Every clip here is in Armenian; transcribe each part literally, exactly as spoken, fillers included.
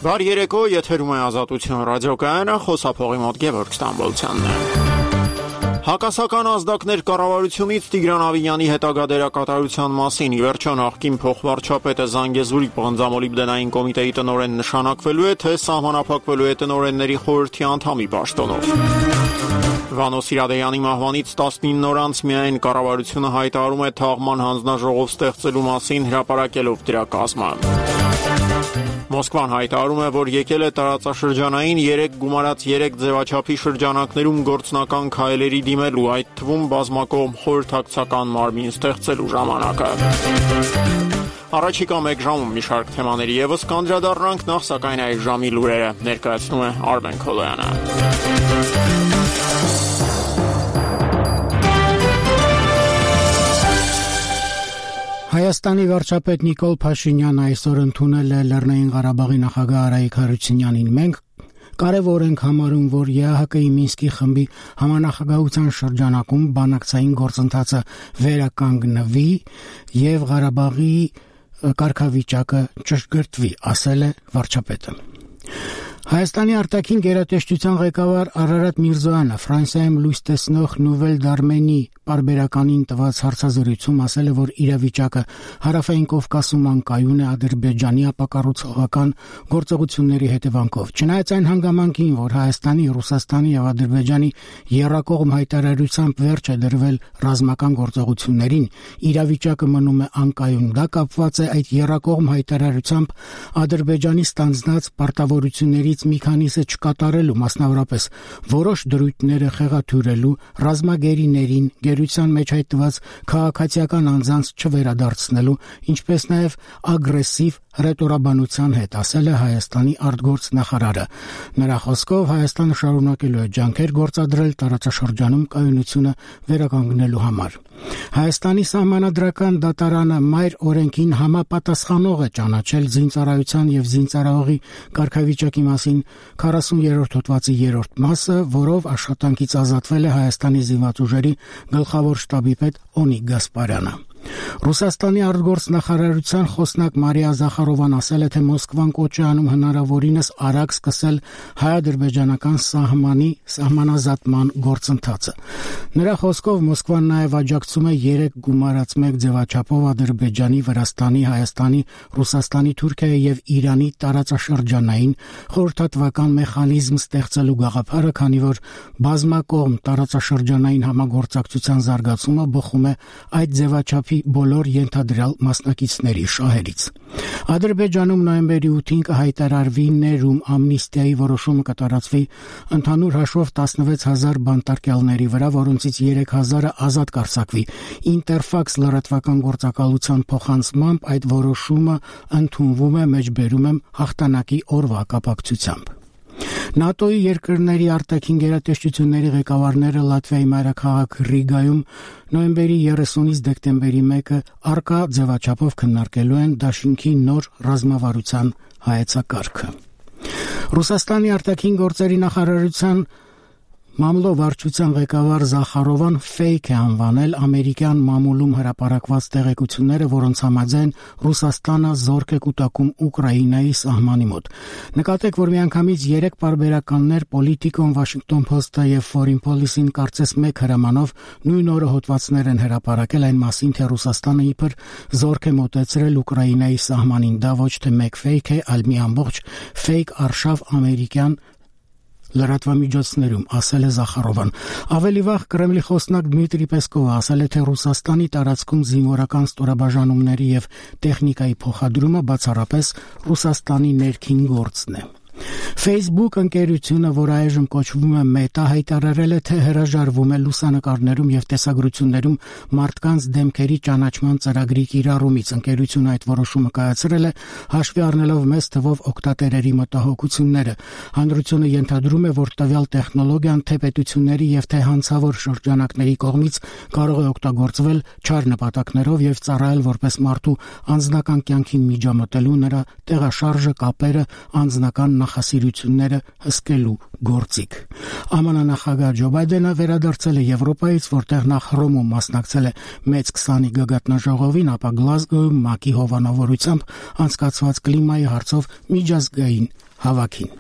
Վար երեկո եթերում է Ազատություն ռադիոկայանը, խոսափողի մոտ Գևորգ Ստամբոլցյանն է։ Հակասական ազդակներ կառավարությունից Տիգրան Ավինյանի հետագա դերակատարության մասին ի վերջո նախկին փոխվարչապետը Զանգեզուրի պղնձամոլիբդենային կոմիտեի տնօրեն նշանակվելու է, թե սահմանափակվելու է տնօրենների խորհրդի անդամի պաշտոնով։ Վանո Սիրադեյանի մահվանից տասնինը օր անց միայն կառավարությունը հայտարարում է թաղման հանձնաժողով ստեղծելու մասին, հրապարակելով դրա կազմը։ Մոսկվան հայտարարում է, որ եկել է տարածաշրջանային երեք գումարած երեք ձևաչափի շրջանակներում գործնական քայլերի դիմելու, այդ թվում բազմակողմ խորհրդակցական մարմին ստեղծելու ժամանակը։ Առաջիկա մեկ ժամում մի շարք թեմաների ևս կանդրադառնանք, նախ սակայն այս ժամի լուրերը ներկայացնում է Արմեն Քոլոյանը։ Հայաստանի վարչապետ Նիկոլ Փաշինյանը այսօր ընդունել է Լեռնային Ղարաբաղի նախագահ Արայիկ Հարությունյանին։ Մենք կարևոր ենք համարում, որ ԵԱՀԿ-ի Մինսկի խմբի համանախագահության շրջանակում բանակցային գործընթացը վերականգնվի եւ Ղարաբաղի կարգավիճակը ճշգրտվի, ասել է վարչապետը։ Հայաստանի արտաքին գերատեսչության ղեկավար Արարատ Միրզոյանը Ֆրանսիայում լույս տեսնող Նուվել Դարմենի պարբերականին տված հարցազրույցում ասել է, որ իրավիճակը Հարավային Կովկասում անկայուն է Ադրբեջանի ապակառուցողական գործողությունների հետևանքով։ Չնայած այն հանգամանքին, որ Հայաստանի, Ռուսաստանի եւ Ադրբեջանի եռակողմ հայտարարությամբ վերջ է դրվել ռազմական գործողություններին, իրավիճակը մնում է անկայուն։ Դա կապված է այդ եռակողմ հայտարարությամբ Ադրբեջանի ստանձնած պարտավորությունների մի քանիսը չկատարելու, մասնավորապես որոշ դրույթները խեղաթյուրելու, ռազմագերիներին գերության մեջ հայտնված քաղաքացիական անձանց չվերադարձնելու, ինչպես նաև ագրեսիվ հռետորաբանության հետ, ասել է Հայաստանի արտգործ նախարարը։ Նրա խոսքով Հայաստանը շարունակելու է ջանքեր գործադրել տարածաշրջանում կայունությունը վերականգնելու համար։ Հայաստանի սահմանադրական դատարանը մայր օրենքին համապատասխանող է ճանաչել զինծառայության եւ զինծառայողի կարգավիճակի մասին քառասուներորդ հոդվածի երրորդ մասը, որով աշխատանքից ազատվել է Հայաստանի զինված ուժերի գլխավոր շտաբի պետ Օնիկ Գասպարյանը։ Ռուսաստանի արտգործ նախարարության խոսնակ Մարիա Զախարովան ասել է, թե Մոսկվան կոչ է անում հնարավորինս արագ սկսել հայ-ադրբեջանական սահմանի սահմանազատման գործընթացը։ Նրա խոսքով Մոսկվան նաև աջակցում է երեք գումարած մեկ ձևաչափով Ադրբեջանի, Վրաստանի, Հայաստանի, Ռուսաստանի, Թուրքիայի եւ Իրանի տարածաշրջանային խորհրդատվական մեխանիզմ ստեղծելու գաղափարը, քանի որ բազմակողմ տարածաշրջանային համագործակցության զարգացումը բխում է այդ ձևաչափի բոլոր ենթադրյալ մասնակիցների շահերից։ Ադրբեջանում նոյեմբերի ութին կհայտարարվի ներում ամնիստիայի որոշումը կտարածվի ընդհանուր հաշվով տասնվեց հազար բանտարկյալների վրա, որոնցից երեք հազարը ազատ կարձակվի։ Ինտերֆաքս լրատվական գործակալության փոխանցմամբ այդ որոշումը ընդունվում է, մեջբերում եմ հաղթանակի օրվա կապակցությամբ։ ՆԱՏՕ-ի երկրների արտաքին գերատեսչությունների ղեկավարները Լատվիայի մայրաքաղաք Ռիգայում նոյեմբերի երեսունից դեկտեմբերի մեկը առկա ձևաչափով քննարկելու են դաշինքի նոր ռազմավարության հայեցակարգը։ Ռուսաստանի արտաքին գործերի նախարարության մամլո վարչության ղեկավար Զախարովան ֆեյք է անվանել ամերիկյան մամուլում հրապարակված տեղեկությունները, որոնց համաձայն Ռուսաստանը զորք է կուտակում Ուկրաինայի սահմանի մոտ։ Նկատեք, որ միանգամից երեք պարբերականներ Politico-ն, Washington Post-ը եւ Foreign Policy-ն կարծես մեկ հրամանով նույն օրը հոդվածներ են հրապարակել այն մասին, թե Ռուսաստանը իբր զորք է մոտեցրել Ուկրաինայի սահմանին։ Դա ոչ թե մեկ ֆեյք է, այլ մի ամբողջ ֆեյք արշավ ամերիկյան լրատվամիջոցներում, ասել է Զախարովան։ Ավելի վաղ Կրեմլի խոսնակ Դմիտրի Պեսկովը ասել է, թե Ռուսաստանի տարածքում զինվորական ստորաբաժանումների եւ տեխնիկայի փոխադրումը բացառապես Ռուսաստանի ներքին գործն է։ Facebook ընկերությունը, որ այժմ կոչվում է Meta, հայտարարել է, թե հրաժարվում է լուսանկարներում եւ տեսագրություններում մարդկանց դեմքերի ճանաչման ծրագրի կիրառումից։ Ընկերությունը այդ որոշումը կայացրել է հաշվի առնելով մեծ թվով օգտատերերի մտահոգությունները։ Հանրությունը ենթադրում է, որ տվյալ տեխնոլոգիան թե պետությունների եւ թե հանցավոր շրջանակների կողմից կարող է օգտագործվել չար նպատակներով եւ ծառայել որպես մարդու անձնական կյանքին միջամտելու, նրա տեղաշարժը, կապերը, անձնական նախասիրությունները հսկելու գործիք։ ԱՄՆ նախագահ Ջո Բայդենը վերադարձել է Եվրոպայից, որտեղ նախ Հռոմում մասնակցել է մեծ քսանի գագաթնաժողովին, ապա Գլազգոյում ՄԱԿ-ի հովանավորությամբ անցկացված կլիմայի հարցով միջազգային հավաքին։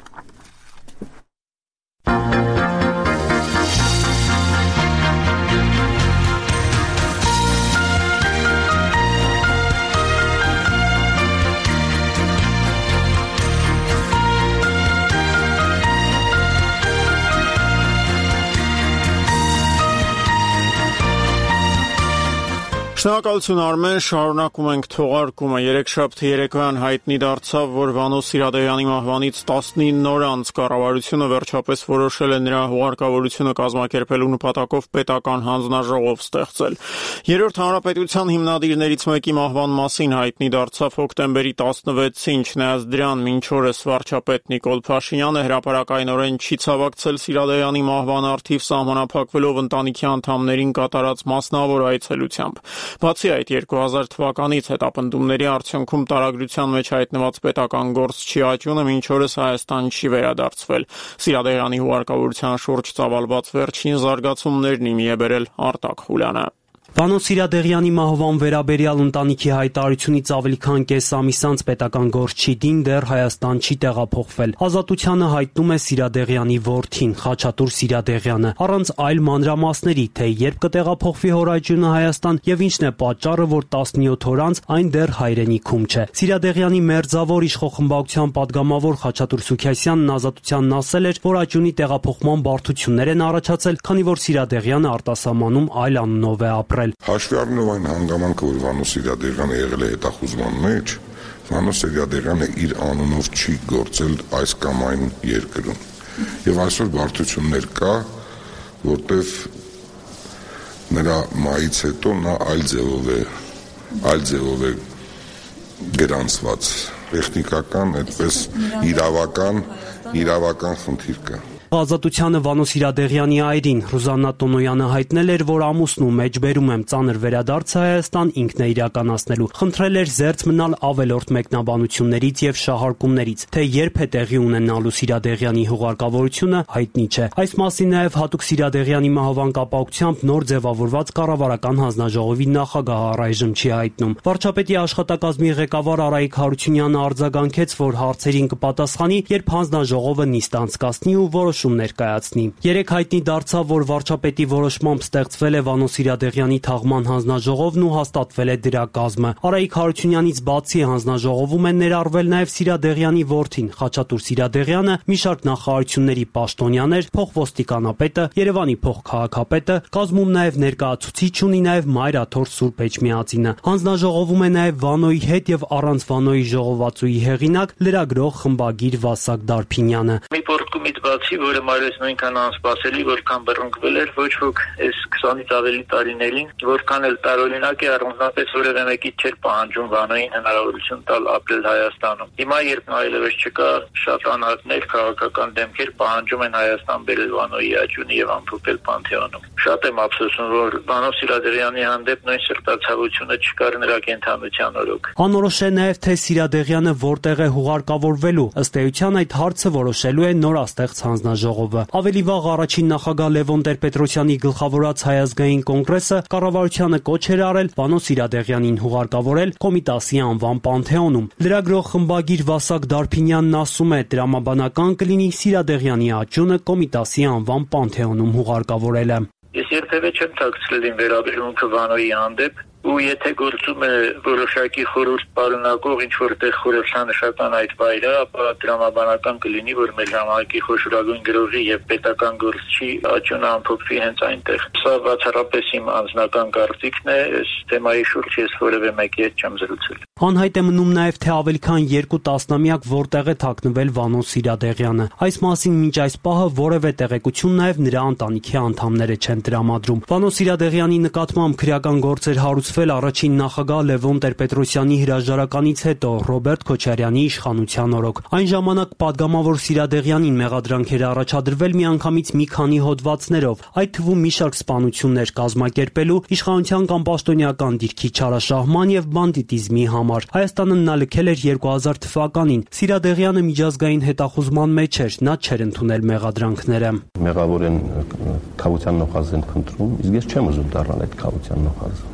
Շնորհակալություն Արմեն, շարունակում ենք թողարկումը։ Երեքշաբթի երեկոյան հայտնի դարձավ, որ Վանո Սիրադեղյանի մահվանից տասնինը օր անց կառավարությունը վերջապես որոշել է նրա հուղարկավորությունը կազմակերպելու նպատակով պետական հանձնաժողով ստեղծել։ Երրորդ հանրապետության հիմնադիրներից մեկի մահվան մասին հայտնի դարձավ հոկտեմբերի տասնվեցին, չնայած դրան մինչ օրս վարչապետ Նիկոլ Փաշինյանը հրապարակայնորեն չի ցավակցել Սիրադեղյանի մահվան առթիվ սահմանափակվելով ընտանիքի անդամներին կատարած մասնավոր այցելությամբ։ Բացի այդ, երկու հազար թվականից հետապնդումների արդյունքում տարագրության մեջ հայտնված պետական գործչի աճյունը մինչ օրս Հայաստան չի վերադարձվել։ Սիրադեղյանի հուղարկավորության շուրջ ծավալված վերջին զարգացումներն իմի է բերել Արտակ Խուլյանը։ Վանո Սիրադեղյանի մահվան վերաբերյալ ընտանիքի հայտարարությունից ավելի քան կես ամիս անց պետական գործչի դին դեռ Հայաստան չի տեղափոխվել։ Ազատությանը հայտնում է Սիրադեղյանի որդին Խաչատուր Սիրադեղյանը, առանց այլ մանրամասների, թե երբ կտեղափոխվի հորայջյունը Հայաստան եւ ինչն է պատճառը, որ տասնյոթ օր անց այն դեռ հայրենիքում չէ։ Սիրադեղյանի մերձավոր իշխողմբակության падգամավոր Խաչատուր Սուքիասյանն ազատությանն ասել էր, որ աճյունի տեղափոխման բարդություններ են առաջացել, քանի որ Սիրադեղյանը արտասահմանում այլ անունով է ապրել։ Հաշվի առնելով այն հանգամանքը, որ Վանո Սիրադեղյանը եղել է հետախուզման մեջ, Վանո Սիրադեղյանը իր անունով չի գործել այս կամ այն երկրում։ Եվ այսօր բարդություններ կա, որտեվ նրա մահից հետո նա այլ ձևով է, այլ ձևով է գրանցված, տեխնիկական, այդպես իրավական, իրավական խնդիր կա։ Ազատությանը Վանո Սիրադեղյանի այրին Ռուզաննա Տոնոյանը հայտնել էր, որ ամուսնու մեջբերում եմ ծանր վերադարձը Հայաստան ինքն է իրականացնելու։ Խնդրել էր զերծ մնալ ավելորդ մեկնաբանություններից եւ շահարկումներից, թե երբ է տեղի ունենալու Սիրադեղյանի հուղարկավորությունը հայտնի չէ։ Այս մասին նաեւ հատուկ Սիրադեղյանի մահվան կապակցությամբ նոր ձևավորված կառավարական հանձնաժողովի նախագահը առայժմ չի հայտնում։ Վարչապետի աշխատակազմի ղեկավար Արայիկ Հարությունյանը արձագանքեց, որ հարցերին կպատասխանի, երբ հանձնաժողովը նիստ անցկացնի ու որոշ ներկայացնի։ Երեք հայտնի դարձավ, որ վարչապետի որոշմամբ ստեղծվել է Վանո Սիրադեղյանի թաղման հանձնաժողովն ու հաստատվել է դրա կազմը։ Արայիկ Հարությունյանից բացի հանձնաժողովում են ներառվել նաև Սիրադեղյանի որդին Խաչատուր Սիրադեղյանը, մի շարք նախարարությունների պաշտոնյաներ, փոխոստիկանապետը, Երևանի փոխքաղաքապետը, կազմում նաև ներկայացուցիչ ունի նաև Մայրաթոր Սուրբ Էջմիածինը։ Հանձնաժողովում է նաև Վանոյի հետ եւ առանց Վանոյի ժողովածուի հեղինակ լրագրող խմբագիր Վասակ Դարփինյանը։ Մի պորտկումից բացի, որը մարես նույնքան անսպասելի, որքան բռնկվել էր, ոչ ոք այս քսանից ավելի տարիներին, որքան էլ տարօրինակ է, առանձնապես որևէ մեկից չէր պահանջում Վանոյին հնարավորություն տալ ապրել Հայաստանում։ Հիմա երբ այլևս չկա, շատ անհատներ, քաղաքական դեմքեր պահանջում են Հայաստան բերել Վանոյի աճյունի եւ ամփոփել Պանթեոնում։ Շատ եմ ափսոսում, որ Վանո Սիրադեղյանի հանդեպ նույն սրտացավությունը չկար նրա կենդանության օրոք։ Անորոշ է նաեւ, թե Սիրադեղյանը որտեղ է հուղարկավորվելու։ Ըստ էության այդ հարցը որոշելու է նորաստեղծ հանձնաժողովը։ Ավելի վաղ առաջին նախագահ Լևոն Տեր-Պետրոսյանի գլխավորած Հայ ազգային կոնգրեսը կառավարությանը կոչ էր արել Վանո Սիրադեղյանին հուղարկավորել Կոմիտասի անվան Պանթեոնում։ Լրագրող խմբագիր Վասակ Դարփինյանն ասում է, դրամաբանական կլինի Սիրադեղյանի աճյունը Կոմիտասի անվան Պանթեոնում հուղարկավորելը։ Ես երբևէ չեմ թաքցրել իմ վերաբերմունքը Վանոյի հանդեպ, ու եթե գործում է որոշակի խորհուրդ պարունակող ինչ-որ տեղ խորհրդանշական այդ վայրը, ապա դրամաբանական կլինի, որ մեր ժամանակի խոշորագույն գրողի եւ պետական գործչի աճյունը ամփոփվի հենց այնտեղ։ Սա բացառապես իմ անձնական կարծիքն է, այս թեմայի շուրջ ես որևէ մեկի հետ չեմ զրուցել։ Անհայտ է մնում նաև, թե ավելի քան երկու տասնամյակ որտեղ է թաքնվել Վանո Սիրադեղյանը։ Այս մասին մինչ այս պահը որևէ տեղեկություն նաև նրա ընտանիքի անդամները չեն տրամադրում։ Վանո Սիրադեղյանի նկատմամբ քրեական գործեր հարուցվել առաջին նախագահ Լևոն Տեր-Պետրոսյանի հրաժարականից հետո Ռոբերտ Քոչարյանի իշխանության օրոք։ Այն ժամանակ падգամավոր Սիրադեղյանին մեղադրանք էր առաջադրվել միանգամից մի քանի հոդվածներով, այդ թվում մի շարք սպանություններ կազմակերպելու, իշխանության կամ պաշտոնյական դիրքի չարաշահման եւ բանդիտիզմի համար։ Հայաստանը նա լքել էր երկու հազար թվականին։ Սիրադեղյանը միջազգային հետախուզման մեջ էր, նա չէր ընդունել մեղադրանքները։ Մեղավոր են քավության նոխազ են փնտրում, իսկ ես չեմ ուզում դառնալ այդ քավության նոխազը։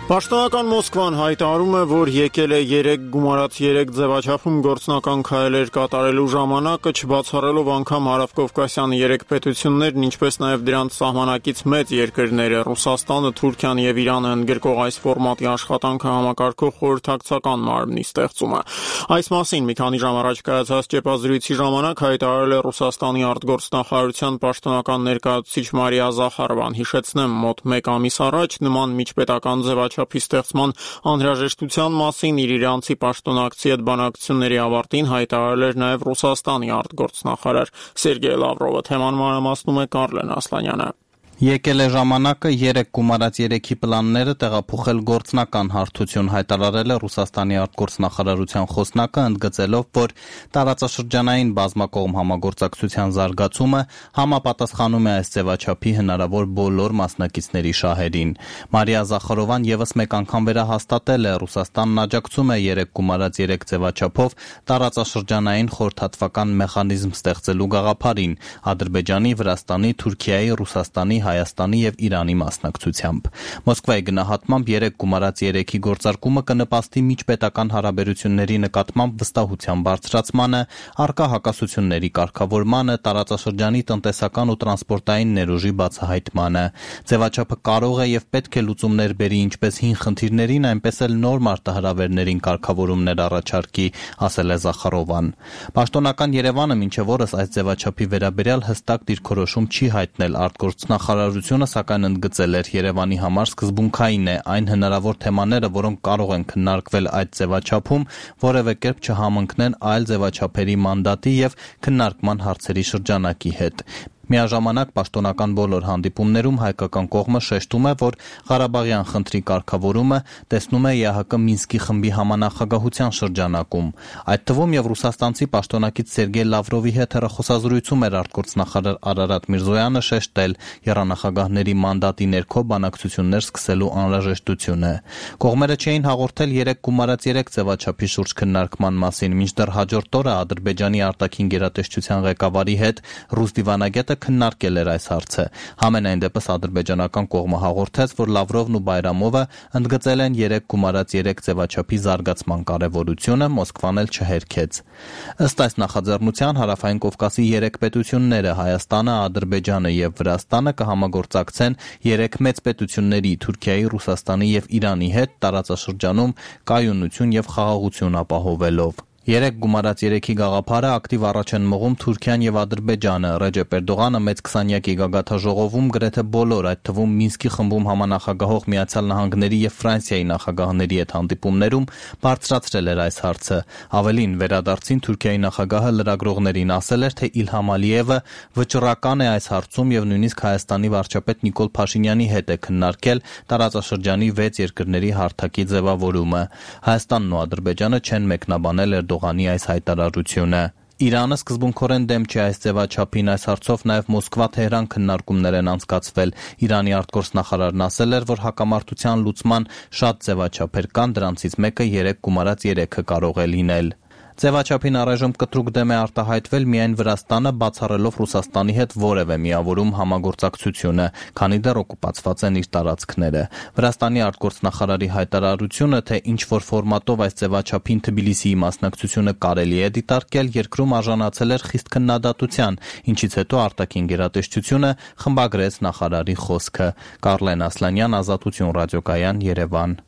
Պաշտոնական Մոսկվան հայտարարում է, որ եկել է երեք գումարած երեք ձևաչափում գործնական քայլեր կատարելու ժամանակը, չբացառելով անգամ Հարավկովկասյան երեք պետություններն, ինչպես նաև դրանց սահմանակից մեծ երկրները՝ Ռուսաստանը, Թուրքիան եւ Իրանը ընդգրկող այս ֆորմատի աշխատանքը համակարգող խորհրդակցական մարմնի ստեղծումը։ Այս մասին մի քանի ժամ առաջ կայացած ճեպազրույցի ժամանակ հայտարարել է Ռուսաստանի արտգործնախարարության պաշտոնական ներկայացուցիչ Մարիա Զախարովան։ Հիշեցնեմ, մոտ մեկ ամիս առաջ նման միջպետական ձևաչափ չափի ստեղծման անհրաժեշտության մասին իր իրանցի պաշտոնակցի հետ բանակցությունների ավարտին հայտարարել էր նաև Ռուսաստանի արտգործնախարար Սերգեյ Լավրովը։ Թեման մանրամասնում է Կարլեն Ասլանյանը։ Եկել է ժամանակը երեք գումարած երեքի պլանները տեղափոխել գործնական հարթություն, հայտարարել է Ռուսաստանի արտգործնախարարության խոսնակը, ընդգծելով, որ տարածաշրջանային բազմակողմ համագործակցության զարգացումը համապատասխանում է այս ձևաչափի հնարավոր բոլոր մասնակիցների շահերին։ Մարիա Զախարովան եւս մեկ անգամ վերահաստատել է, Ռուսաստանն աջակցում է երեք գումարած երեք ձևաչափով տարածաշրջանային խորհրդատվական մեխանիզմ ստեղծելու գաղափարին Ադրբեջանի, Վրաստանի, Թուրքիայի, Ռուսաստանի, Հայաստանի եւ Իրանի մասնակցությամբ։ Մոսկվայի գնահատմամբ երեք գումարած երեքի գործարկումը կնպաստի միջպետական հարաբերությունների նկատմամբ վստահության բարձրացմանը, առկա հակասությունների կարգավորմանը, տարածաշրջանի տնտեսական ու տրանսպորտային ներուժի բացահայտմանը։ Ձևաչափը կարող է եւ պետք է լուծումներ բերի ինչպես հին խնդիրներին, այնպես էլ նոր մարտահրավերներին կարգավորումներ առաջարկի, ասել է Զախարովան։ Պաշտոնական Երևանը մինչև օրս այս ձևաչափի վերաբերյալ հստակ դիրքորոշում չի հայտնել արտգործնախարարությունը, սակայն ընդգծել էր Երևանի համար սկզբունքային է այն հնարավոր թեմաները, որոնք կարող են քննարկվել այդ ձևաչափում, որևէ կերպ չհամընկնեն այլ ձևաչափերի մանդատի եւ քննարկման հարցերի շրջանակի հետ։ Միաժամանակ պաշտոնական բոլոր հանդիպումներում հայկական կողմը շեշտում է, որ Ղարաբաղյան խնդրի կարգավորումը տեսնում է ԵԱՀԿ Մինսկի խմբի համանախագահության շրջանակում։ Այդ թվում եւ ռուսաստանցի պաշտոնակից Սերգեյ Լավրովի հետ հեռախոսազրույցում էր արտգործնախարար Արարատ Միրզոյանը շեշտել եռանախագահների մանդատի ներքո բանակցություններ սկսելու անհրաժեշտությունը։ Կողմերը չէին հաղորդել երեք գումարած երեք ձևաչափի շուրջ քննարկման մասին, մինչդեռ հաջորդ օրը Ադրբեջանի արտաքին գերատեսչության ղեկավարի հետ ռուս դիվանագետը քննարկել էր այս հարցը։ Համենայն դեպս ադրբեջանական կողմը հաղորդեց, որ Լավրովն ու Բայրամովը ընդգծել են երեք գումարած երեք ձևաչափի զարգացման կարևորությունը, Մոսկվան էլ չհերքեց։ Ըստ այս նախաձեռնության Հարավային Կովկասի երեք պետությունները՝ Հայաստանը, Ադրբեջանը եւ Վրաստանը կհամագործակցեն երեք մեծ պետությունների՝ Թուրքիայի, Ռուսաստանի եւ Իրանի հետ տարածաշրջանում կայունություն եւ խաղաղություն ապահովելով։ Երեք գումարած երեքի գաղափարը ակտիվ առաջ են մղում Թուրքիան եւ Ադրբեջանը։ Ռեջեփ Էրդողանը մեծ քսանյակի գագաթաժողովում գրեթե բոլոր, այդ թվում Մինսկի խմբում համանախագահող Միացյալ Նահանգների եւ Ֆրանսիայի նախագահների հետ հանդիպումներում բարձրացրել էր այս հարցը։ Ավելին, վերադարձին Թուրքիայի նախագահը լրագրողներին ասել էր, թե Իլհամ Ալիևը վճռական է այս հարցում եւ նույնիսկ Հայաստանի վարչապետ Նիկոլ Փաշինյանի հետ է քննարկել տարածաշրջանի վեց երկրների հարթակի ձևավորումը։ Հայաստանն ու Ադրբեջանը չեն մեկնաբանել Էրդողանի այս հայտարարությունը։ Իրանը սկզբունքորեն դեմ չէ այս ձևաչափին, այս հարցով նաև Մոսկվա-Թեհրան քննարկումներ են անցկացվել։ Իրանի արտգործնախարարն ասել էր, որ հակամարտության լուծման շատ ձևաչափեր կան, դրանցից մեկը երեք գումարած երեքը կարող է լինել։ Ձևաչափին առայժմ կտրուկ դեմ է արտահայտվել միայն Վրաստանը, բացառելով Ռուսաստանի հետ որևէ միավորում համագործակցությունը, քանի դեռ օկուպացված են իր տարածքները։ Վրաստանի արտգործնախարարի հայտարարությունը, թե ինչ որ ֆորմատով այս ձևաչափին Թբիլիսիի մասնակցությունը կարելի է դիտարկել, երկրում արժանացել էր խիստ քննադատության, ինչից հետո արտաքին գերատեսչությունը խմբագրեց նախարարի խոսքը։ Կարլեն Ասլանյան, Ազատություն ռադիոկայան, Երևան։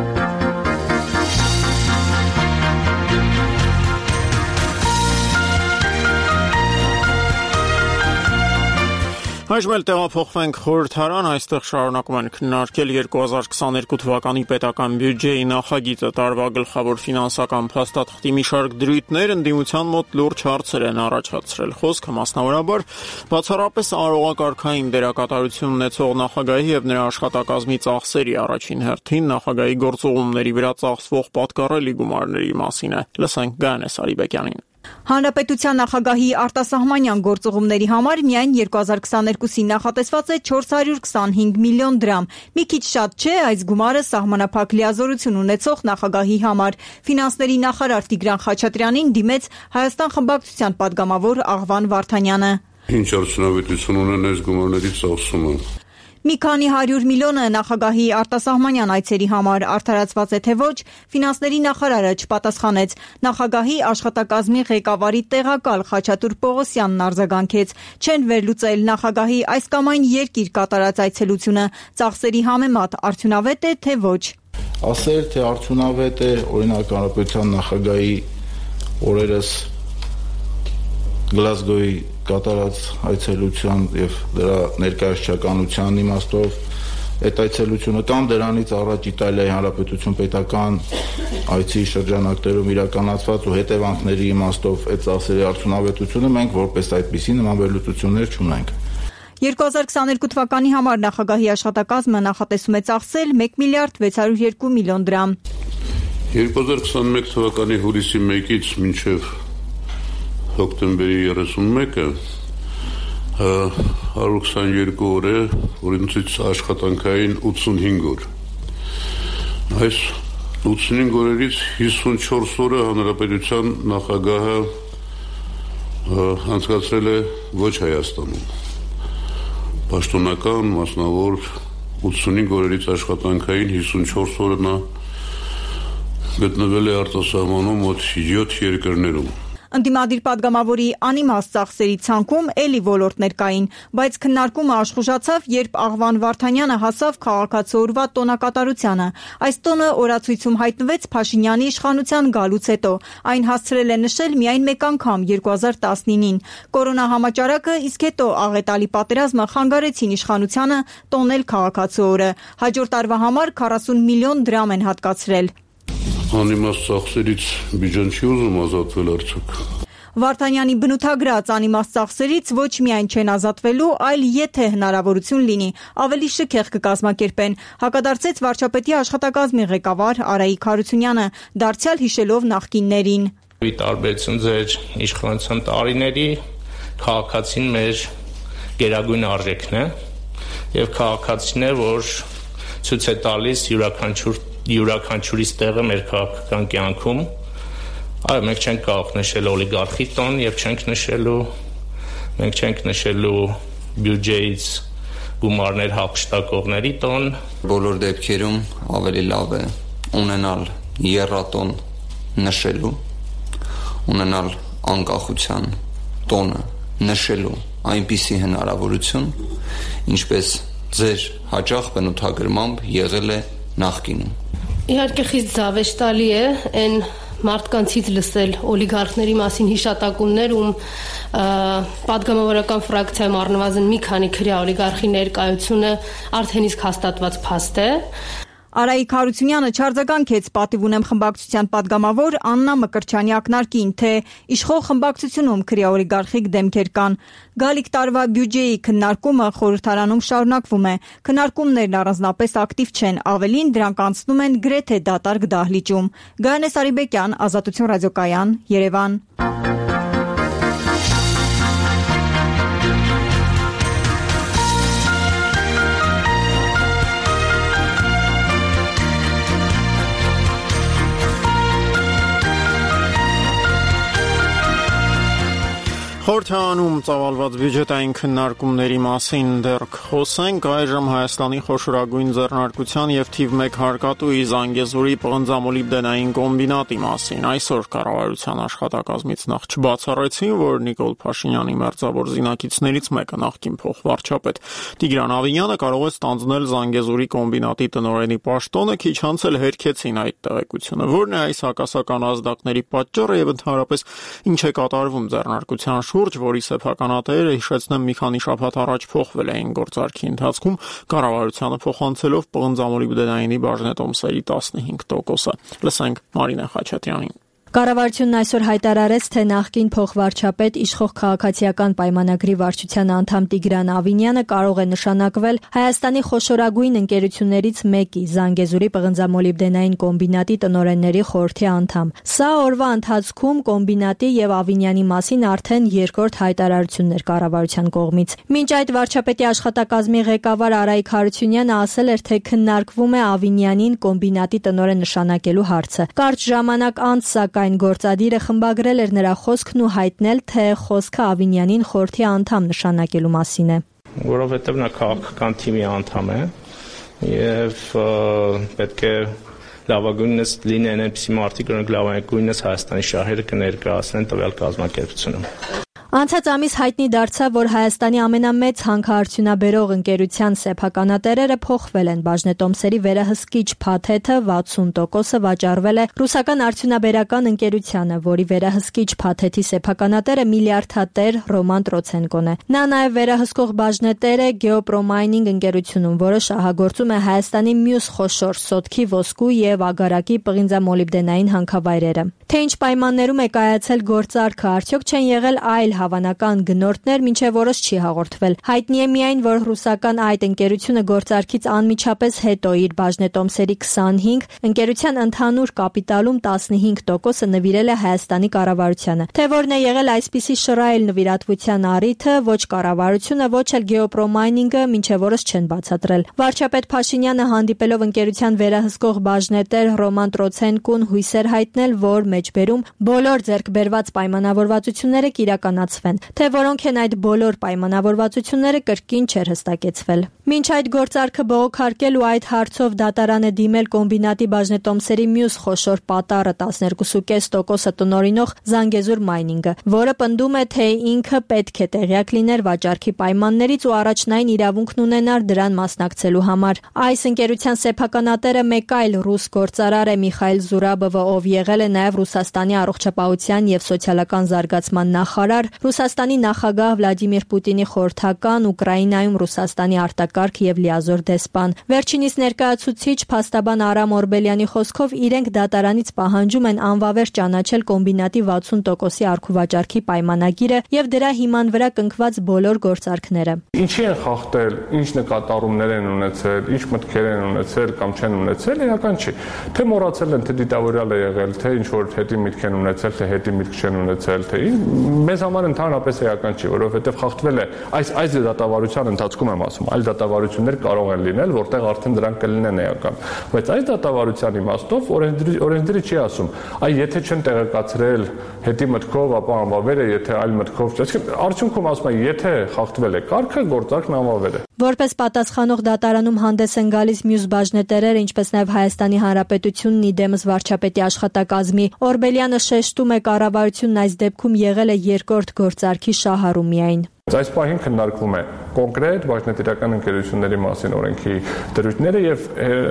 Այժմ էլ տեղափոխվենք խորհրդարան, այստեղ շարունակում են քննարկել երկու հազար քսաներկու թվականի պետական բյուջեի նախագիծը, տարվա գլխավոր ֆինանսական փաստաթղթի մի շարք դրույթներ ընդդիմության մոտ լուրջ հարցեր են առաջացրել։ Խոսքը մասնավորաբար բացառապես արարողակարգային դերակատարություն ունեցող նախագահի եւ նրա աշխատակազմի ծախսերի առաջին հերթին նախագահի գործողումների վրա ծախսվող պատկառելի գումարների մասին է։ Լսենք Գայանե Սարիբեկյանին։ Հանրապետության նախագահի արտասահմանյան գործողումների համար միայն երկու հազար քսաներկուսին նախատեսված է չորս հարյուր քսանհինգ միլիոն դրամ։ Մի քիչ շատ չէ այս գումարը սահմանափակ լիազորություն ունեցող նախագահի համար։ Ֆինանսների նախարար Տիգրան Խաչատրյանին դիմեց Հայաստան խմբակցության падգամավոր Աղվան Վարդանյանը։ Ինչ արդյունավետություն ունեն այս գումարների ծախսումը։ Մի քանի հարյուր միլիոնը նախագահի արտասահմանյան այցերի համար արդարացված է թե ոչ, ֆինանսների նախարարը չպատասխանեց։ Նախագահի աշխատակազմի ղեկավարի տեղակալ Խաչատուր Պողոսյանն արձագանքեց. չեն վերլուծել նախագահի այս կամ այն երկիր կատարած այցելությունը, ծախսերի համեմատ արդյունավետ է թե ոչ։ Ասել թե արդյունավետ է, օրինակ հանրապետության նախագահի օրերս Գլազգոյի կատարած այցելության եւ դրա ներկայացչականության իմաստով այդ այցելությունը կամ դրանից առաջ Իտալիայի Հանրապետություն պետական այցի շրջանակներում իրականացված ու հետևանքների իմաստով այդ ծախսերի արդյունավետությունը մենք որպես այդպիսի նման վերլուծություններ չունենք։ երկու հազար քսաներկու թվականի համար նախագահի աշխատակազմը նախատեսում է ծախսել մեկ միլիարդ վեց հարյուր երկու միլիոն դրամ։ երկու հազար քսաներկու թվականի հուլիսի մեկից մինչև հոկտեմբերի երեսունմեկը հարյուր քսաներկու օր է, որինցից աշխատանքային ութսունհինգ օր։ Այս ութսունհինգ օրերից հիսունչորս օրը հանրապետության նախագահը անցկացրել է ոչ Հայաստանում։ Պաշտոնական, մասնավոր ութսունհինգ օրերից աշխատանքային հիսունչորս օրը նա գտնվել է արտասահմանում մոտ յոթ երկրներում։ Ընդդիմադիր պատգամավորի անիմաստ ծախսերի ցանկում էլի ոլորտներ կային, բայց քննարկումը աշխուժացավ, երբ Աղվան Վարդանյանը հասավ քաղաքացու օրվա տոնակատարությանը։ Այս տոնը օրացույցում հայտնվեց Փաշինյանի իշխանության գալուց հետո։ Այն հասցրել է նշել միայն մեկ անգամ երկու հազար տասնինին։ Կորոնա համաճարակը, իսկ հետո աղետալի պատերազմը խանգարեցին իշխանությանը տոնել քաղաքացու օրը։ Հաջորդ տարվա համար քառասուն միլիոն դրամ են հատկացրել։ Անիմաստ ծախսերից բյուջեն չի ուզում ազատվել արդյոք։ Վարդանյանի բնութագրած անիմաստ ծախսերից ոչ միայն չեն ազատվելու, այլ եթե հնարավորություն լինի, ավելի շքեղ կկազմակերպեն, հակադարձեց վարչապետի աշխատակազմի ղեկավար Արայիկ Հարությունյանը, դարձյալ հիշելով նախկիններին։ Ի տարբերություն ձեր իշխանության տարիների, քաղաքացին մեր գերագույն արժեքն է եւ քաղաքացին է, որ ցույց է տալիս յուրաքանչյուր յուրաքանչյուրիս տեղը մեր քաղաքական կյանքում, այո, մենք չենք կարող նշել օլիգարխի տոն եւ չենք նշելու, մենք չենք նշելու բյուջեից գումարներ հափշտակողների տոն։ Բոլոր դեպքերում ավելի լավ է ունենալ եռատոն նշելու, ունենալ անկախության տոնը նշելու այնպիսի հնարավորություն, ինչպես ձեր հաճախ բնութագրմամբ եղել է նախկինում։ Իհարկե խիստ զավեշտալի է այն մարդկանցից լսել օլիգարխների մասին հիշատակումներ, ում պատգամավորական ֆրակցիայում առնվազն մի քանի քրյա օլիգարխի ներկայությունը արդեն իսկ հաստատված փաստ է։ Արայիկ Հարությունյանը չարձագանքեց պատիվ ունեմ խմբակցության падգամավոր Աննա Մկրտչյանի ակնարկին, թե իշխող խմբակցությունում քրյա օլիգարխիկ դեմքեր կան։ Գալիք տարվա բյուջեի քննարկումը խորհրդարանում շարունակվում է։ Քննարկումներն առանձնապես ակտիվ չեն, ավելին դրանք անցնում են գրեթե դատարկ դահլիճում։ Գայանե Սարիբեկյան, Ազատություն ռադիոկայան, Երևան։ Խորհրդարանում ծավալված բյուջետային քննարկումների մասին դեռ խոսենք, այժմ Հայաստանի խոշորագույն ձեռնարկության եւ թիվ մեկ հարկատուի Զանգեզուրի պղնձամոլիբդենային կոմբինատի մասին։ Այսօր կառավարության աշխատակազմից նախ չբացառեցին, որ Նիկոլ Փաշինյանի մերձավոր զինակիցներից մեկը նախկին փոխվարչապետ Տիգրան Ավինյանը կարող է ստանձնել Զանգեզուրի կոմբինատի տնօրենի պաշտոնը, քիչ անց էլ հերքեցին այդ տեղեկությունը։ Որն է այս հակասական ազդակների պատճառը եւ ընդհանրապես ինչ է կատարվում ձեռնարկության շուրջ, որի սեփականատերը, հիշեցնեմ, մի քանի շաբաթ առաջ փոխվել էին գործարքի ընթացքում, կառավարությանը փոխանցելով պղնձամոլիբդենայինի բաժնետոմսերի տասնհինգ տոկոսը։ Լսենք Մարինե Խաչատրյանին։ Կառավարությունն այսօր հայտարարեց, թե նախկին փոխվարչապետ իշխող քաղաքացիական պայմանագրի վարչության անդամ Տիգրան Ավինյանը կարող է նշանակվել Հայաստանի խոշորագույն ընկերություններից մեկի Զանգեզուրի պղնձամոլիբդենային կոմբինատի տնօրենների խորհրդի անդամ։ Սա օրվա ընթացքում կոմբինատի եւ Ավինյանի մասին արդեն երկրորդ հայտարարությունն էր կառավարության կողմից։ Մինչ այդ վարչապետի աշխատակազմի ղեկավար Արայիկ Հարությունյանը ասել էր, թե քննարկվում է Ավինյանին կոմբինատի տնօրեն նշանակելու հարցը։ Կարճ ժամանակ անց սակայն Այն գործադիրը խմբագրել էր նրա խոսքն ու հայտնել, թե խոսքը Ավինյանին խորհրդի անդամ նշանակելու մասին է։ որովհետև նա քաղաքական թիմի անդամ է եւ պետք է լավագույնս լինեն այնպիսի մարդիկ, որոնք լավագույնս Հայաստանի շահերը կներկայացնեն տվյալ կազմակերպությունում։ Անցած ամիս հայտնի դարձավ, որ Հայաստանի ամենամեծ հանքարդյունաբերող ընկերության սեփականատերերը փոխվել են։ Բաժնետոմսերի վերահսկիչ փաթեթը վաթսուն տոկոսը վաճառվել է ռուսական արդյունաբերական ընկերությանը, որի վերահսկիչ փաթեթի սեփականատերը միլիարդատեր Ռոման Տրոցենկոն է։ Նա նաև վերահսկող բաժնետեր է Geopromining ընկերությունում, որը շահագործում է Հայաստանի մյուս խոշոր սոտքի, ոսկու եւ ագարակի պղինձամոլիբդենային հանքավայրերը։ Թե ինչ պայմաններում է կայացել գործարքը, արդյոք չեն եղել այլ հավանական գնորդներ, մինչև օրս չի հաղորդվել։ Հայտնի է միայն, որ ռուսական այդ ընկերությունը գործարքից անմիջապես հետո իր բաժնետոմսերի քսանհինգ, ընկերության ընդհանուր կապիտալում տասնհինգ տոկոսը նվիրել է Հայաստանի կառավարությանը։ Թե որն է եղել այսպիսի շռայլ նվիրատվության առիթը, ոչ կառավարությունը, ոչ էլ Geopromining-ը մինչև օրս չեն բացատրել։ Վարչապետ Փաշինյանը հանդիպելով ընկերության վերահսկող բաժնետեր Ռոման Տրոցենկուն հույս էր հայտնել, որ մեջբերում բոլոր ձեռքբերված պայմանավորվածությունները կիրականացվեն, թե որոնք են այդ բոլոր պայմանավորվածությունները կրկին չէր հստակեցվել։ Մինչ այդ գործարքը բողոքարկել ու այդ հարցով դատարան է դիմել կոմբինատի բաժնետոմսերի մյուս խոշոր պատառը տասներկու կόμμα պենս տոկոսը տնօրինող Զանգեզուր Մայնինգը, որը պնդում է, թե ինքը պետք է տեղյակ լիներ վաճառքի պայմաններից ու առաջնային իրավունքն ունենար դրան մասնակցելու համար։ Այս ընկերության սեփականատերը մեկ այլ ռուս գործարար է Միխայիլ Զուրաբովը, ով եղել է նաև Ռուսաստանի առողջապահության եւ սոցիալական զարգացման նախարար, Ռուսաստանի նախագահ Վլադիմիր Պուտինի խորհրդական, Ուկրաինայում Ռուսաստանի արտակարգ եւ լիազոր դեսպան։ Վերջինիս ներկայացուցիչ փաստաբան Արամ Օրբելյանի խոսքով իրենք դատարանից պահանջում են անվավեր ճանաչել կոմբինատի վաթսուն տոկոսի արքուվաճառքի պայմանագիրը եւ դրա հիման վրա կնքված բոլոր գործարքները։ Ինչի են խախտել, ինչ նկատառումներ են ունեցել, ինչ մտքեր են ունեցել կամ չեն ունեցել, իրական չի։ Թե մոռացել են, թե դիտավորյալ է եղել, թե ինչ որ հետի միտք են ունեցել, թե հետի միտք չեն ունեցել, թե մեզ համար ընդհանրապես էական չի, որովհետև խախտվել է այս այս դատավարության ընթացքում եմ ասում, այլ դատավարություններ կարող են լինել, որտեղ արդեն դրանք կլինեն էական, բայց այս դատավարության իմաստով օրենսդրի օրենսդրի չի ասում, այ եթե չեն տեղեկացրել հետի մտքով, ապա անվավեր է, եթե այլ մտքով, այսինքն արդյունքում ասում է, եթե խախտվել է կարգը, գործարքն անվավեր է։ Որպես պատասխանող դատարանում հանդես են գալիս մյուս բաժնետերերը, ինչպես նաև Հայաստանի Հանրապետությունն իդեմս վարչապետի աշխատակազմի, Օրբելյանը շեշտում է կառավարությունն այս դեպքում եղել է երկրորդ գործարքի շահառու միայն։ Այս պահին քննարկվում է կոնկրետ բաժնետիրական ընկերությունների մասին օրենքի դրույթները եւ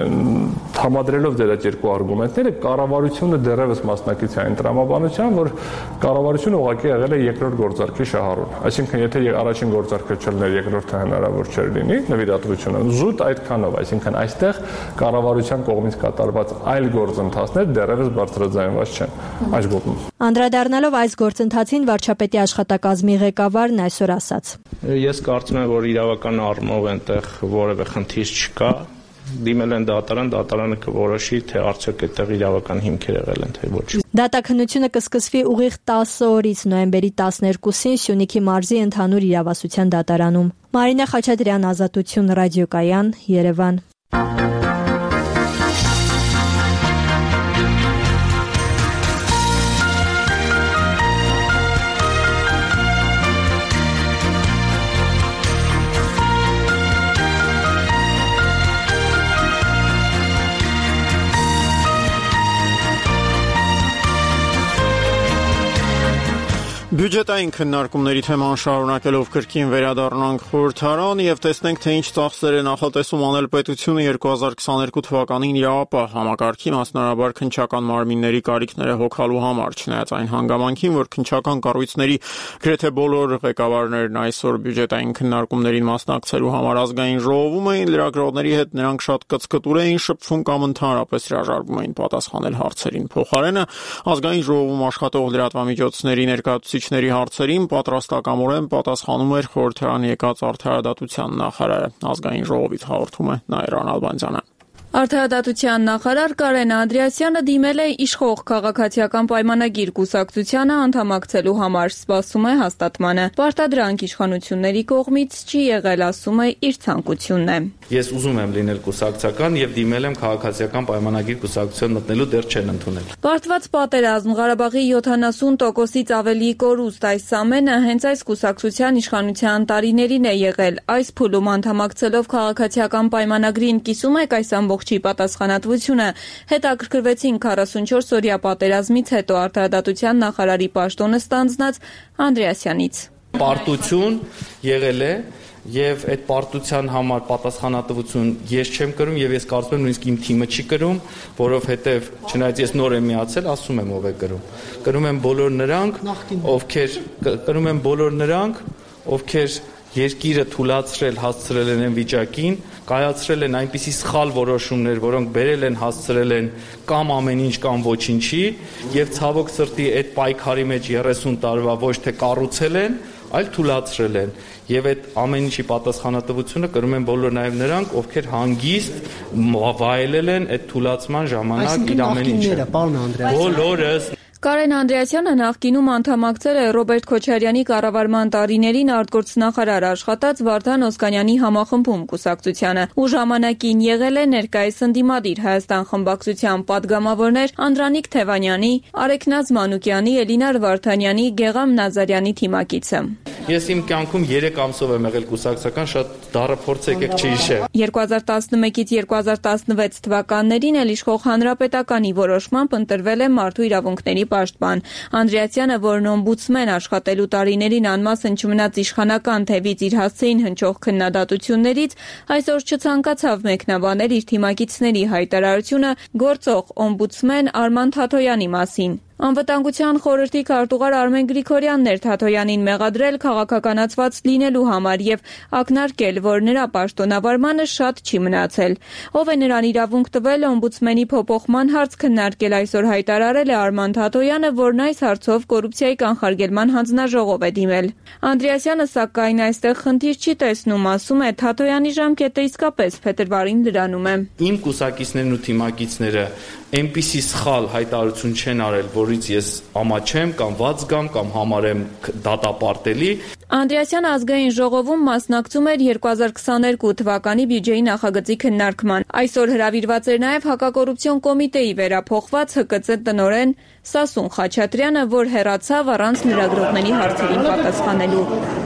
համադրելով դրա երկու արգումենտները կառավարությունը դեռևս մասնակից է այն տրամաբանության, որ կառավարությունը ուղղակի եղել է երկրորդ գործարքի շահառուն։ Այսինքն եթե առաջին գործարքը չլիներ, երկրորդը հնարավոր չէր լինի նվիրատվությունը։ Զուտ այդքանով, այսինքն այստեղ կառավարության կողմից կատարված այլ գործընթացներ դեռևս բարձրաձայնված չեն այս գոտում։ Անդրադառնալով այս գործընթացին վարչապետի աշխատակազմի ղեկավարն այսօր ասաց. Ես կարծում եմ, որ իրավական առումով այնտեղ որևէ խնդիր չկա, դիմել են դատարան, դատարանը կորոշի, թե արդյոք այդտեղ իրավական հիմքեր եղել են, թե ոչ։ Դատաքննությունը կսկսվի ուղիղ տասը օրից նոյեմբերի տասներկուսին Սյունիքի մարզի ընդհանուր իրավասության դատարանում։ Մարինե Խաչատրյան, Ազատություն, ռադիոկայան, Երևան։ Բյուջետային քննարկումների թեման շարունակելով կրկին վերադառնանք խորհրդարան եւ տեսնենք, թե ինչ ծախսեր է նախատեսում անել պետությունը երկու հազար քսաներկու թվականին իրավապահ համակարգի, մասնարարաբար քննչական մարմինների կարիքները հոգալու համար, չնայած այն հանգամանքին, որ քննչական կառույցների գրեթե բոլոր ղեկավարներն այսօր բյուջետային քննարկումներին մասնակցելու համար ազգային ժողովում էին, լրագրողների հետ նրանք շատ կծկտուր էին շփվում կամ ընդհանրապես հրաժարվում էին պատասխանել հարցերին։ Փոխարենը ազգային ժողովում աշխատող լրատվամիջոցների ներկայացուցիչների հարցերին պատրաստակամորեն պատասխանում էր խորհրդարան եկած արդարադատության նախարարը։ Ազգային ժողովից հաղորդում է Նաիրա Ալբանդյանը։ Արդարադատության նախարար Կարեն Անդրեասյանը դիմել է իշխող քաղաքացիական պայմանագիր կուսակցությանը անդամակցելու համար, սպասում է հաստատմանը։ Պարտադրանք իշխանությունների կողմից չի եղել, ասում է, իր ցանկությունն է։ Ես ուզում եմ լինել կուսակցական եւ դիմել եմ քաղաքացիական պայմանագիր կուսակցության մտնելու, դեռ չեն ընդունել։ Պարտված պատերազմ, Ղարաբաղի յոթանասուն տոկոսից ավելի կորուստ, այս ամենը հենց այս կուսակցության իշխանության տարիներին է եղել։ Այս փուլում անդամակցելով քաղաքացիական պայմանագրին կիսում եք այս ամբողջի պատասխանատվությունը, հետաքրքրվեցին քառասունչորս օրյա պատերազմից հետո արդարադատության նախարարի պաշտոնը ստանձնած Անդրեասյանից։ Պարտություն եղել է եւ այդ պարտության համար պատասխանատվություն ես չեմ կրում եւ ես կարծում եմ նույնիսկ իմ թիմը չի կրում, որովհետեւ չնայած ես նոր եմ միացել, ասում եմ ով է կրում։ Կրում եմ բոլոր նրանք, ովքեր կրում եմ բոլոր նրանք, ովքեր երկիրը թուլացրել, հասցրել են այն վիճակին, կայացրել են այնպիսի սխալ որոշումներ, որոնք բերել են, հասցրել են կամ ամեն ինչ կամ ոչինչի, եւ ցավոք սրտի այդ պայքարի մեջ երեսուն տարվա ոչ թե կառուցել են, այլ թուլացրել են, եւ այդ ամեն ինչի պատասխանատվությունը կրում են բոլոր նաեւ նրանք, ովքեր հանգիստ վայելել են այդ թուլացման ժամանակ իր ամեն ինչը։ Բոլորս Կարեն Անդրեասյանը նախկինում անդամակցել է Ռոբերտ Քոչարյանի կառավարման տարիներին արտգործնախարար աշխատած Վարդան Օսկանյանի համախմբում կուսակցությանը, ու ժամանակին եղել է ներկայիս ընդդիմադիր Հայաստան խմբակցության պատգամավորներ Անդրանիկ Թևանյանի, Արեգնաց Մանուկյանի, Էլինար Վարդանյանի, Գեղամ Նազարյանի թիմակիցը։ Ես իմ կյանքում երեք ամսով եմ եղել կուսակցական, շատ դառը փորձ եկեք չհիշեմ։ երկու հազար տասնմեկից երկու հազար տասնվեց թվականներին էլ իշխող հանրապետականի որոշմամբ ընտրվել է մարդու իրավունքների պաշտպան։ Անդրեասյանը, որն օմբուդսմեն աշխատելու տարիներին անմասն չմնաց իշխանական թևից իր հասցեին հնչող քննադատություններից, այսօր չցանկացավ մեկնաբանել իր թիմակիցների հայտարարությունը գործող օմբուդսմեն Արման Թաթոյանի մասին։ Անվտանգության խորհրդի քարտուղար Արմեն Գրիգորյանն էր Թաթոյանին մեղադրել քաղաքականացված լինելու համար եւ ակնարկել, որ նրա պաշտոնավարմանը շատ չի մնացել։ Ով է նրան իրավունք տվել օմբուդսմենի փոփոխման հարց քննարկել, այսօր հայտարարել է Արման Թաթոյանը, որն այս հարցով կոռուպցիայի կանխարգելման հանձնաժողով է դիմել։ Անդրեասյանը սակայն այստեղ խնդիր չի տեսնում, ասում է, Թաթոյանի ժամկետը իսկապես փետրվարին լրանում է։ Իմ կուսակիցներն ու թիմակիցները այնպիսի սխալ հայտարարություն չեն արել, որից ես ամաչեմ կամ ված գամ կամ համարեմ դատապարտելի։ Անդրեասյանը ազգային ժողովում մասնակցում էր երկու հազար քսաներկու թվականի բյուջեի նախագծի քննարկման։ Այսօր հրավիրված էր նաև հակակոռուպցիոն կոմիտեի վերափոխված Հ Կ Ծ տնօրեն Սասուն Խաչատրյանը, որ հեռացավ առանց լրագրողների հարցերին պատասխանելու։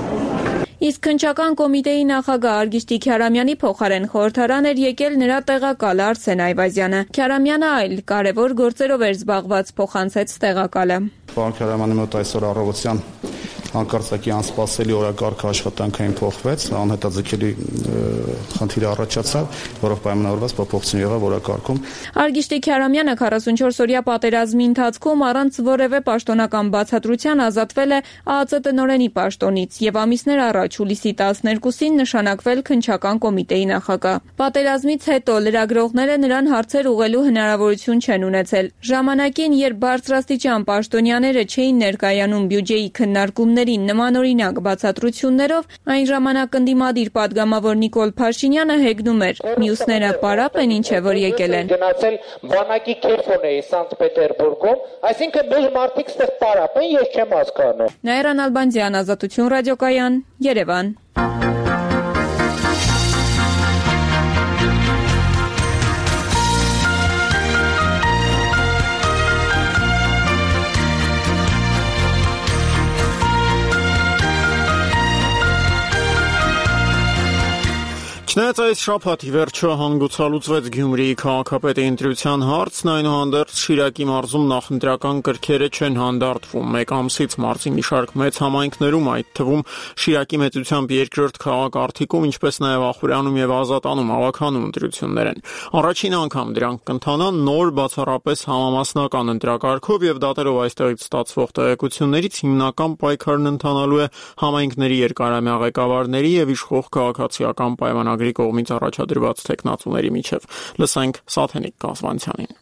Իսկ քննչական կոմիտեի նախագահ Արգիշտի Քյարամյանի փոխարեն խորհրդարան էր եկել նրա տեղակալը Արսեն Այվազյանը։ Քյարամյանը այլ կարևոր գործերով էր զբաղված, փոխանցեց տեղակալը։ Պարոն Քյարամյանի մոտ այսօր առավոտյան հանկարծակի անսպասելի օրակարգը աշխատանքային փոխվեց, անհետաձգելի խնդիր առաջացավ, որով պայմանավորված փոփոխություն եղավ օրակարգում։ Արգիշտի Քյարամյանը քառասունչորս օրյա պատերազմի ընթացքում առանց որևէ պաշտոնական բացատրության ազատվել է Ա Ծ տնօրենի պաշտոնից եւ ամիսներ առաջ հուլիսի տասներկուսին նշանակվել քննչական կոմիտեի նախագահ։ Պատերազմից հետո լրագրողները նրան հարցեր ուղղելու հնարավորություն չեն ունեցել։ Ժամանակին, երբ բարձրաստիճան պաշտոնյաները չէին ներկայանում բյուջեի քննարկումներին նմանօրինակ բացատրություններով, այն ժամանակ ընդդիմադիր պատգամավոր Նիկոլ Փաշինյանը հեգնում էր. մյուսները պարապ են, ինչ է որ եկել են։ Գնացել բանակի Քերսոնեի Սանտ Պետերբուրգում, այսինքն մեր մարդիկ ստեղ պարապ են, ես չեմ հասկանում։ Նաիրան Ալբանդյան, Ազատություն ռադիոկայան, Երևան։ Չնայած այս շաբաթի վերջը հանգուցալուծվեց Գյումրիի քաղաքապետի ընտրության հարցն, այնուհանդերձ Շիրակի մարզում նախընտրական կրքերը չեն հանդարտվում։ Մեկ ամսից մարզի մի շարք մեծ համայնքներում, այդ թվում Շիրակի մեծությամբ երկրորդ քաղաք Արթիկում, ինչպես նաև Ախուրյանում եւ Ազատանում ավագանու ընտրություններ են։ Առաջին անգամ դրանք կընթանան նոր բացառապես համամասնական ընտրակարգով եւ դատերով այստեղից ստացվող տեղեկություններից հիմնական պայքարն ընթանալու է համայնքների երկարամյա ղեկավարների եւ իշխող քաղաքացիական պայմանագրի կողմից առաջադրված տեխնացուների միջև։ Լսենք Սաթենիկ Կազվանցյանին։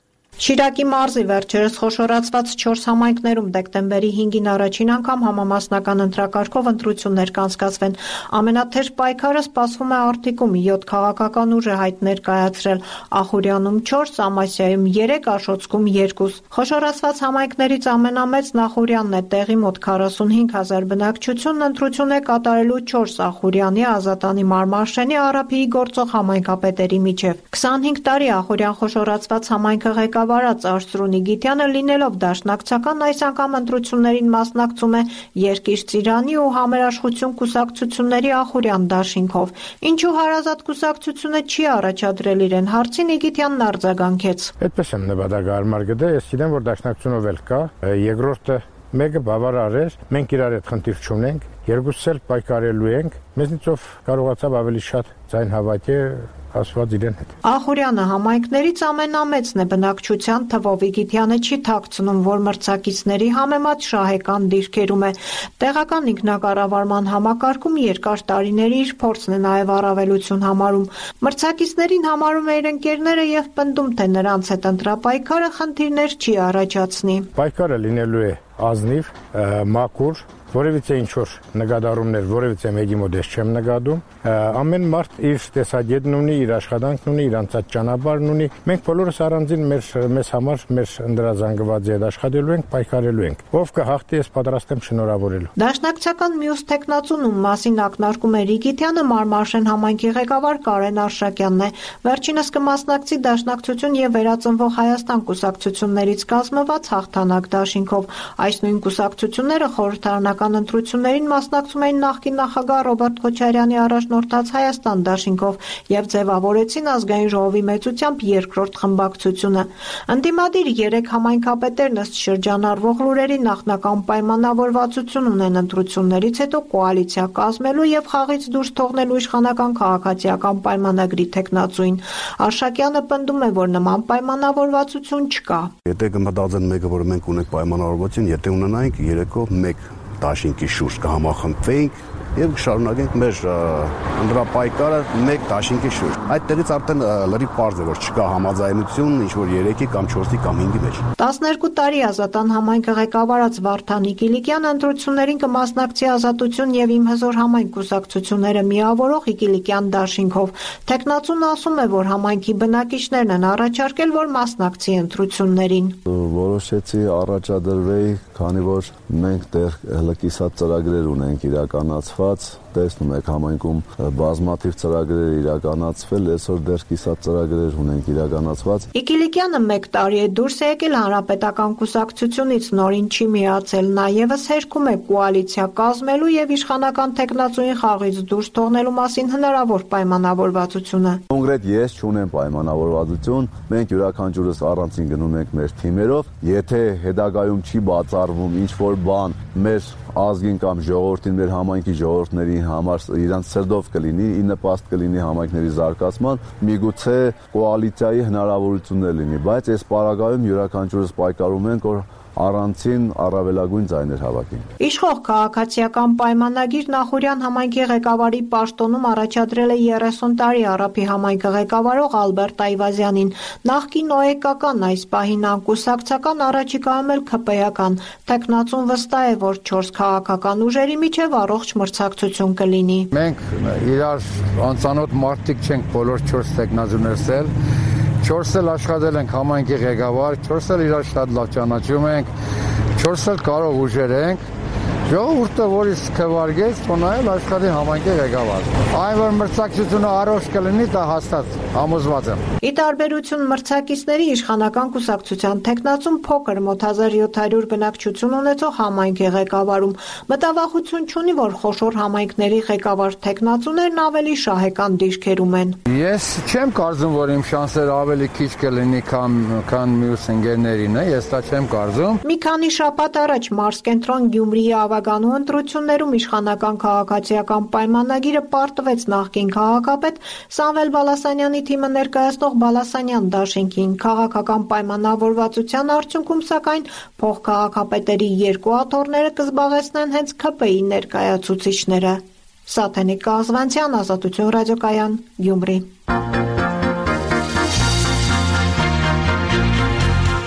Շիրակի մարզի վերջերս խոշորացված չորս համայնքներում դեկտեմբերի հինգին առաջին անգամ համամասնական ընտրակարգով ընտրություններ կանցկացվեն։ Ամենաթեժ պայքարը սպասվում է Արտիկում յոթ քաղաքական ուժ է հայտ ներկայացրել, Ախուրյանում չորս, Ամասիայում երեք, Աշոցքում երկու։ Խոշորացված համայնքներից ամենամեծն Ախուրյանն է, տեղի մոտ քառասունհինգ հազար բնակչությունն ընտրություն է կատարելու չորս Ախուրյանի, Ազատանի, Մարմարշենի, Արաբիի գործող համայնքապետերի միջև։ քսանհինգ տարի Ախուրյան խոշորացված համայնքը ղեկավարած Արսրունի Գիթյանը լինելով դաշնակցական այս անգամ ընտրություններին մասնակցում է Երկիր Ծիրանի ու Համերաշխություն կուսակցությունների Ախուրյան դաշինքով։ Ինչու հարազատ կուսակցությունը չի առաջադրել իրեն, հարցին Իգիթյանն արձագանքեց։ Այդպես եմ նպատակահարմար գտել, ես գիտեմ, որ դաշնակցությունով էլ կա, երկրորդը մեկը բավարար էր, մենք իրար հետ խնդիր չունենք, երկուսս էլ պայքարելու ենք, մեզնիցով կարողացավ ավելի շատ ձայն հավաքել ասված իրեն հետ։ Ախուրյանը համայնքներից ամենամեծն է բնակչության թվով, Իգիթյանը չի թաքցնում, որ մրցակիցների համեմատ շահեկան դիրքերում է։ Տեղական ինքնակառավարման համակարգում երկար տարիների իր փորձն է նաև առավելություն համարում։ Մրցակիցներին համարում է իր ընկերները եւ պնդում, թե նրանց հետ ընտրապայքարը խնդիրներ չի առաջացնի։ Պայքարը լինելու է ազնիվ, մաքուր, որևիցե ինչ-որ նկատառումներ, որևիցե մեկի մոտ ես չեմ նկատում, ամեն մարդ իր տեսակետն ունի, իր աշխատանքն ունի, իր անցած ճանապարհն ունի։ Մենք բոլորս առանձին մեր մեզ համար մեր ընդրազանգվածի հետ աշխատելու ենք, պայքարելու ենք։ Ով կհաղթի, ես պատրաստ եմ շնորհավորելու։ Դաշնակցական մյուս տեխնացուն, ում մասին ակնարկում է Իգիթյանը, Մարմարշեն համայնքի ղեկավար Կարեն Արշակյանն է։ Վերջինս կմասնակցի Դաշնակցություն եւ Վերածնվող Հայաստան կուսակցություններից կազմված հաղթանակ դաշինքով։ Այս նույն կուսակցությունները խորհրդարանական ընտրություններին մասնակցում էին նախկին նախագահ Ռոբերտ Քոչարյանի առաջնորդած Հայաստան դաշինքով եւ ձևավորեցին ազգային ժողովի մեծությամբ երկրորդ խմբակցությունը։ Ընդդիմադիր երեք համայնքապետերն ըստ շրջանառվող լուրերի նախնական պայմանավորվածություն ունեն ընտրություններից հետո կոալիցիա կազմելու եւ խաղից դուրս թողնելու իշխանական քաղաքացիական պայմանագրի տեխնացուին։ Արշակյանը պնդում է, որ նման պայմանավորվածություն չկա։ Եթե կմտածեն մեկը, որ մենք ունենք պայմանավորվածություն, եթե ունենայինք երեկո մեկ դաշինքի շուրջ կհամախմբվեինք եւ կշարունակենք մեր ընդրապայքարը մեկ դաշինքի շուրջ։ Այդտեղից արդեն լրիվ պարզ է, որ չկա համաձայնություն ինչ որ երեքի կամ չորսի կամ հինգի մեջ։ տասներկու տարի Ազատան համայնքը ղեկավարած Վարդան Իգիլիկյանը ընտրություններին կմասնակցի Ազատություն եւ Իմ հզոր համայնք կուսակցությունները միավորող Իգիլիկյան դաշինքով։ Տեխնացուն ասում է, որ համայնքի բնակիչներն են առաջարկել, որ մասնակցի ընտրություններին։ Որոշեցի առաջադրվեի, քանի որ մենք դեռ հլկիսած ծրագրեր ունենք իրականացված, տեսնում եք համայնքում բազմաթիվ ծրագրեր իրականացվել, այսօր դեռ կիսատ ծրագրեր ունենք իրականացված։ Իգիլիկյանը մեկ տարի է դուրս է եկել Հանրապետական կուսակցությունից, նորին չի միացել, նաեւս հերքում է կոալիցիա կազմելու եւ իշխանական տեխնացուին խաղից դուրս թողնելու մասին հնարավոր պայմանավորվածությունը։ Կոնկրետ ես չունեմ պայմանավորվածություն, մենք յուրաքանչյուրս առանցին գնում ենք մեր թիմերով, եթե հետագայում չի բացառվում ինչ որ բան մեր ազգին կամ ժողովրդին, մեր համայնքի ժողովուրդների համար իրանց սրտով կլինի, ի նպաստ կլինի համայնքների զարգացման, միգուցե կոալիցիայի հնարավորություններ լինի, բայց այս պարագայում յուրաքանչյուրս պայքարում ենք, որ առանցին առավելագույն ձայներ հավաքենք։ Իշխող քաղաքացիական պայմանագիր Ախուրյան համայնքի ղեկավարի պաշտոնում առաջադրել է երեսուն տարի Արաբի համայնքը ղեկավարող Ալբերտ Այվազյանին։ Նախկին օեկական, այս պահին անկուսակցական, առաջիկայում էլ ՔՊ-ական։ Տեխնացուն վստահ է, որ չորս քաղաքական ուժերի միջև առողջ մրցակցություն կլինի։ Մենք իրար անծանոթ մարդիկ չենք, բոլոր չորս տեխնացուներս չորս էլ աշխատել ենք համայնքի ղեկավար, չորս էլ իրար շատ լավ ճանաչում ենք, չորս էլ կարող ուժեր ենք, ժողովուրդը, որից քվարգեց, թողնել աշխատի համայնքի ղեկավար։ Այն որ մրցակցությունը առողջ կլինի, դա հաստատ համոզված եմ։ Ի տարբերություն մրցակիցների իշխանական կուսակցության տեխնացուն փոքր մոտ հազար յոթ հարյուր բնակչություն ունեցող համայնք է ղեկավարում։ Մտավախություն չունի, որ խոշոր համայնքների ղեկավար տեխնացուներն ավելի շահեկան դիրքերում են։ Ես չեմ կարծում, որ իմ շանսերը ավելի քիչ կլինի, քան քան մյուս ընկերներին, ես դա չեմ կարծում։ Մի քանի շաբաթ առաջ Մարսկենտրոն Գյումրիի ավագանու ընտրություններում իշխանական քաղաքացիական պայմանագիրը պարտվեց նախկին քաղաքապետ Սամվել Բալասանյանի թիմը ներկայացնող Բալասանյան դաշինքին։ Քաղաքական պայմանավորվածության արդյունքում, սակայն, փոխքաղաքապետերի երկու աթոռները կզբաղեցնեն հենց ՔՊ-ի ներկայացուցիչները։ Սաթենիկ Կազվանցյան, Ազատություն ռադիոկայան, Գյումրի։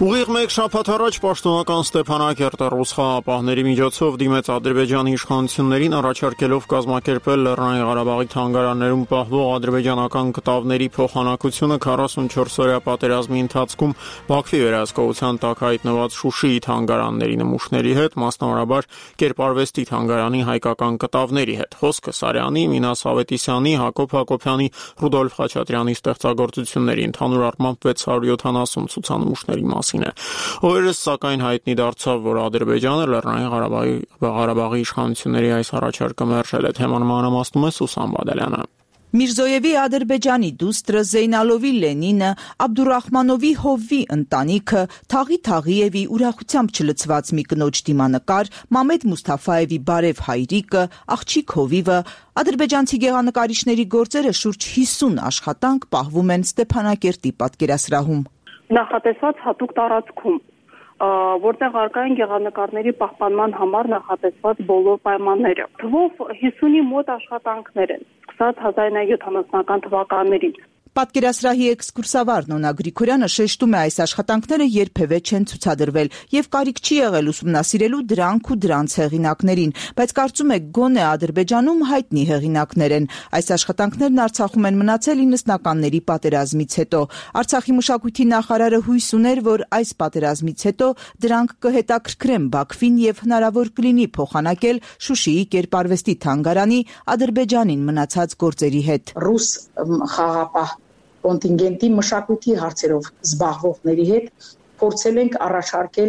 Ուղիղ մեկ շաբաթ առաջ պաշտոնական Ստեփանակերտը ռուս խաղապահների միջոցով դիմեց Ադրբեջանի իշխանություններին, առաջարկելով կազմակերպել Լեռնային Ղարաբաղի թանգարաններում պահվող ադրբեջանական կտավների փոխանակությունը քառասունչորս-օրյա պատերազմի ընթացքում Բաքվի վերահսկողության տակ հայտնված Շուշիի թանգարանների նմուշների հետ, մասնավորաբար Կերպարվեստի թանգարանի հայկական կտավների հետ։ Խոսքը Սարյանի, Մինաս Ավետիսյանի, Հակոբ Հակոբյանի, Ռուդոլֆ Խաչատրյանի ստեղծագործությունների ընդհանուր առմամբ վեց հարյուր յոթանասուն ցուցանմուշների մասին է։ Օրերս սակայն հայտնի դարձավ, որ Ադրբեջանը Լեռնային Ղարաբաղի Ղարաբաղի իշխանությունների այս առաջարկը մերժել է։ Թեման մանրամասնում է Սուսան Բադալյանը։ Միրզոևի Ադրբեջանի դուստրը Զեյնալովի Լենինը, Աբդուրախմանովի Հովվի ընտանիքը, Թաղի Թաղիևի ուրախությամբ չլցված մի կնոջ դիմանկար, Մամեդ Մուսթաֆայևի բարև հայրիկը, աղջիկ Հովիվը, ադրբեջանցի գեղանկարիչների գործերը շուրջ հիսուն աշխատանք պահվում են Ստեփանակերտի պատկերասրահում։ Նախատեսված հատուկ տարածքում, որտեղ առկա են գեղանկարների պահպանման համար նախատեսված բոլոր պայմանները։ Թվով հիսունի մոտ աշխատանքներ են, սկսած հազար նույնսուն յոթանասունական թվականներից։ Պատկերասրահի էքսկուրսավար Նոնա Գրիգորյանը շեշտում է, այս աշխատանքները երբևէ չեն ցուցադրվել եւ կարիք չի եղել ուսումնասիրելու դրանք ու դրանց հեղինակներին, բայց կարծում է գոնե Ադրբեջանում հայտնի հեղինակներ են։ Այս աշխատանքներն Արցախում են մնացել իննսնականների պատերազմից հետո։ Արցախի մշակույթի նախարարը հույս ուներ, որ այս պատերազմից հետո դրանք կհետաքրքրեն Բաքվին եւ հնարավոր կլինի փոխանակել Շուշիի Կերպարվեստի թանգարանի Ադրբեջանին մնացած գործերի հետ։ Ռուս խաղապահ կոնտինգենտի մշակույթի հարցերով զբաղվողների հետ փորձել ենք առաջարկել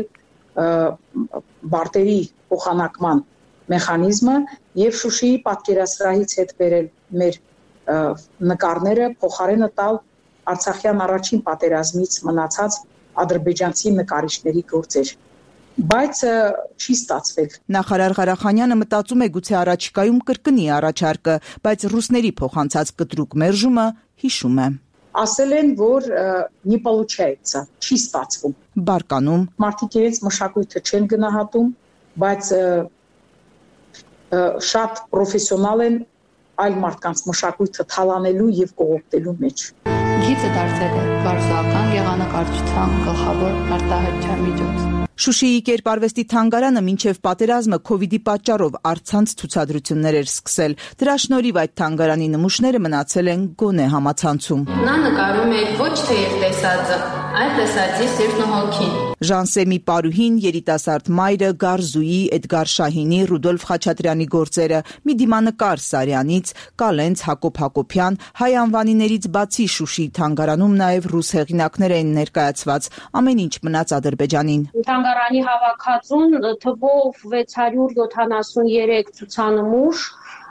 բարտերի փոխանակման մեխանիզմը եւ Շուշիի պատկերասրահից հետ բերել մեր նկարները փոխարենը տալ Արցախյան առաջին պատերազմից մնացած ադրբեջանցի նկարիչների գործեր։ Բայց չի ստացվել։ Նախարար Ղարախանյանը մտածում է գուցե առաջիկայում կրկնի առաջարկը, բայց ռուսների փոխանցած կտրուկ մերժումը հիշում է։ Ասել են, որ не получается, չի ստացվում։ Բարկանում մարդիկ իրենց մշակույթը չեն գնահատում, բայց շատ պրոֆեսիոնալ են այլ մարդկանց մշակույթը թալանելու եւ կողոպտելու մեջ։ Գիծը դարձել է վարժական գեղանկարչության գլխավոր արտահայտչական միջոց։ Շուշիի Կերպարվեստի թանգարանը մինչև պատերազմը Քովիդի պատճառով առցանց ցուցադրություններ էր սկսել։ Դրա շնորհիվ այդ թանգարանի նմուշները մնացել են գոնե համացանցում։ Նա նկարում է ոչ թե իր տեսածը, այլ տեսածի սիրտն ու հոգին։ Ժանսեմի Պարուհին, երիտասարդ մայրը, Գարզուի, Էդգար Շահինի, Ռուդոլֆ Խաչատրյանի գործերը, մի դիմանկար Սարյանից, Կալենց, Հակոբ Հակոբյան, հայ անվանիներից բացի Շուշիի թանգարանում նաև ռուս հեղինակներ են ներկայացված, ամեն ինչ մնաց Ադրբեջանին։ Թանգարանի հավաքածուն թվով վեց հարյուր յոթանասուներեք ցուցանմուշ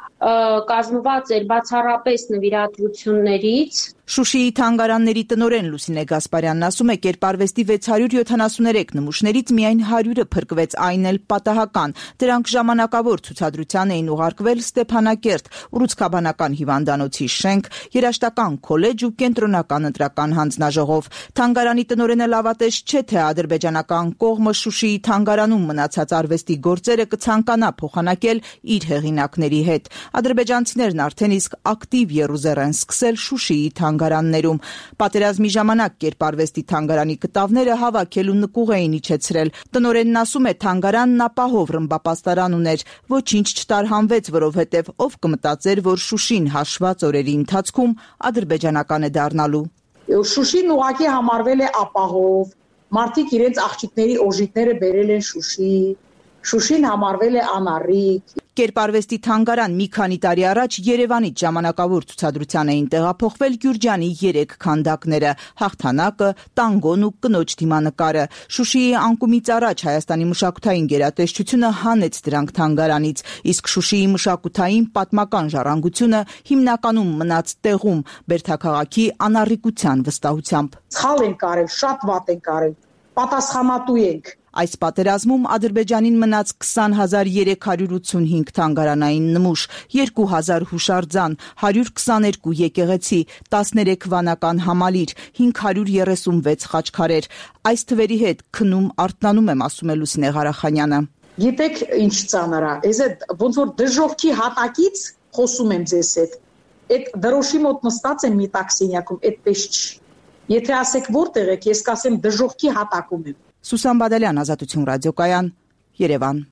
կազմված էր բացառապես նվիրատվություններից։ Շուշիի թանգարանների տնօրեն Լուսինե Գասպարյանն ասում է, Կերպարվեստի վեց հարյուր յոթանասուներեք նմուշներից միայն հարյուրը փրկվեց, այն էլ պատահական։ Դրանք ժամանակավոր ցուցադրության էին ուղարկվել Ստեփանակերտ, Ուռուցքաբանական հիվանդանոցի շենք, երաժշտական քոլեջ ու կենտրոնական ընտրական հանձնաժողով։ Թանգարանի տնօրենը լավատես չէ, թե ադրբեջանական կողմը Շուշիի թանգարանում մնացած արվեստի գործերը կցանկանա փոխանակել իր հեղինակների հետ։ Ադրբեջանցիներն արդեն իսկ ակտիվ եռուզեռ են սկսել Շուշիի թանգարաններում։ Պատերազմի ժամանակ Կերպարվեստի թանգարանի կտավները հավաքելու նկուղ էին իջեցրել։ Տնօրենն ասում է, թանգարանն ապահով ռմբապաստարան ուներ, ոչինչ չտարհանվեց, որովհետև ով կմտածեր, որ Շուշին հաշված օրերի ընթացքում ադրբեջանական է դառնալու։ Շուշին ուղղակի համարվել է ապահով, մարդիկ իրենց աղջիկների օժիտները բերել են Շուշի, Շուշին համարվել է անառիկ։ Կերպարվեստի թանգարան մի քանի տարի առաջ Երևանից ժամանակավոր ցուցադրության էին տեղափոխվել Գյուրջանի երեք քանդակները՝ հաղթանակը, տանգոն ու կնոջ դիմանկարը։ Շուշիի անկումից առաջ Հայաստանի մշակութային գերատեսչությունը հանեց դրանք թանգարանից, իսկ Շուշիի մշակութային պատմական ժառանգությունը հիմնականում մնաց տեղում, Բերդաքաղաքի անառիկության վստահությամբ։ Սխալ են կարել, շատ վատ են կարել, պատասխանատու ենք։ Այս պատերազմում Ադրբեջանին մնաց քսան հազար երեք հարյուր ութսունհինգ թանգարանային նմուշ, երկու հազար հուշարձան, հարյուր քսաներկու եկեղեցի, տասներեք վանական համալիր, հինգ հարյուր երեսունվեց խաչքարեր։ Այս թվերի հետ քնում արթնանում եմ, ասում է Լուսինե Ղարախանյանը։ Գիտեք ինչ ծանր է, ես այդ ոնց որ դժոխքի հատակից խոսում եմ ձեզ հետ։ Այդ դրոշի մոտ նստած եմ մի տաքսինյակում, այդպես չի։ Եթե ասեք որտեղ եք, ես կասեմ դժոխքի հատակում եմ։ Սուսան Բադալյան, Ազատություն ռադիոկայան, Երևան։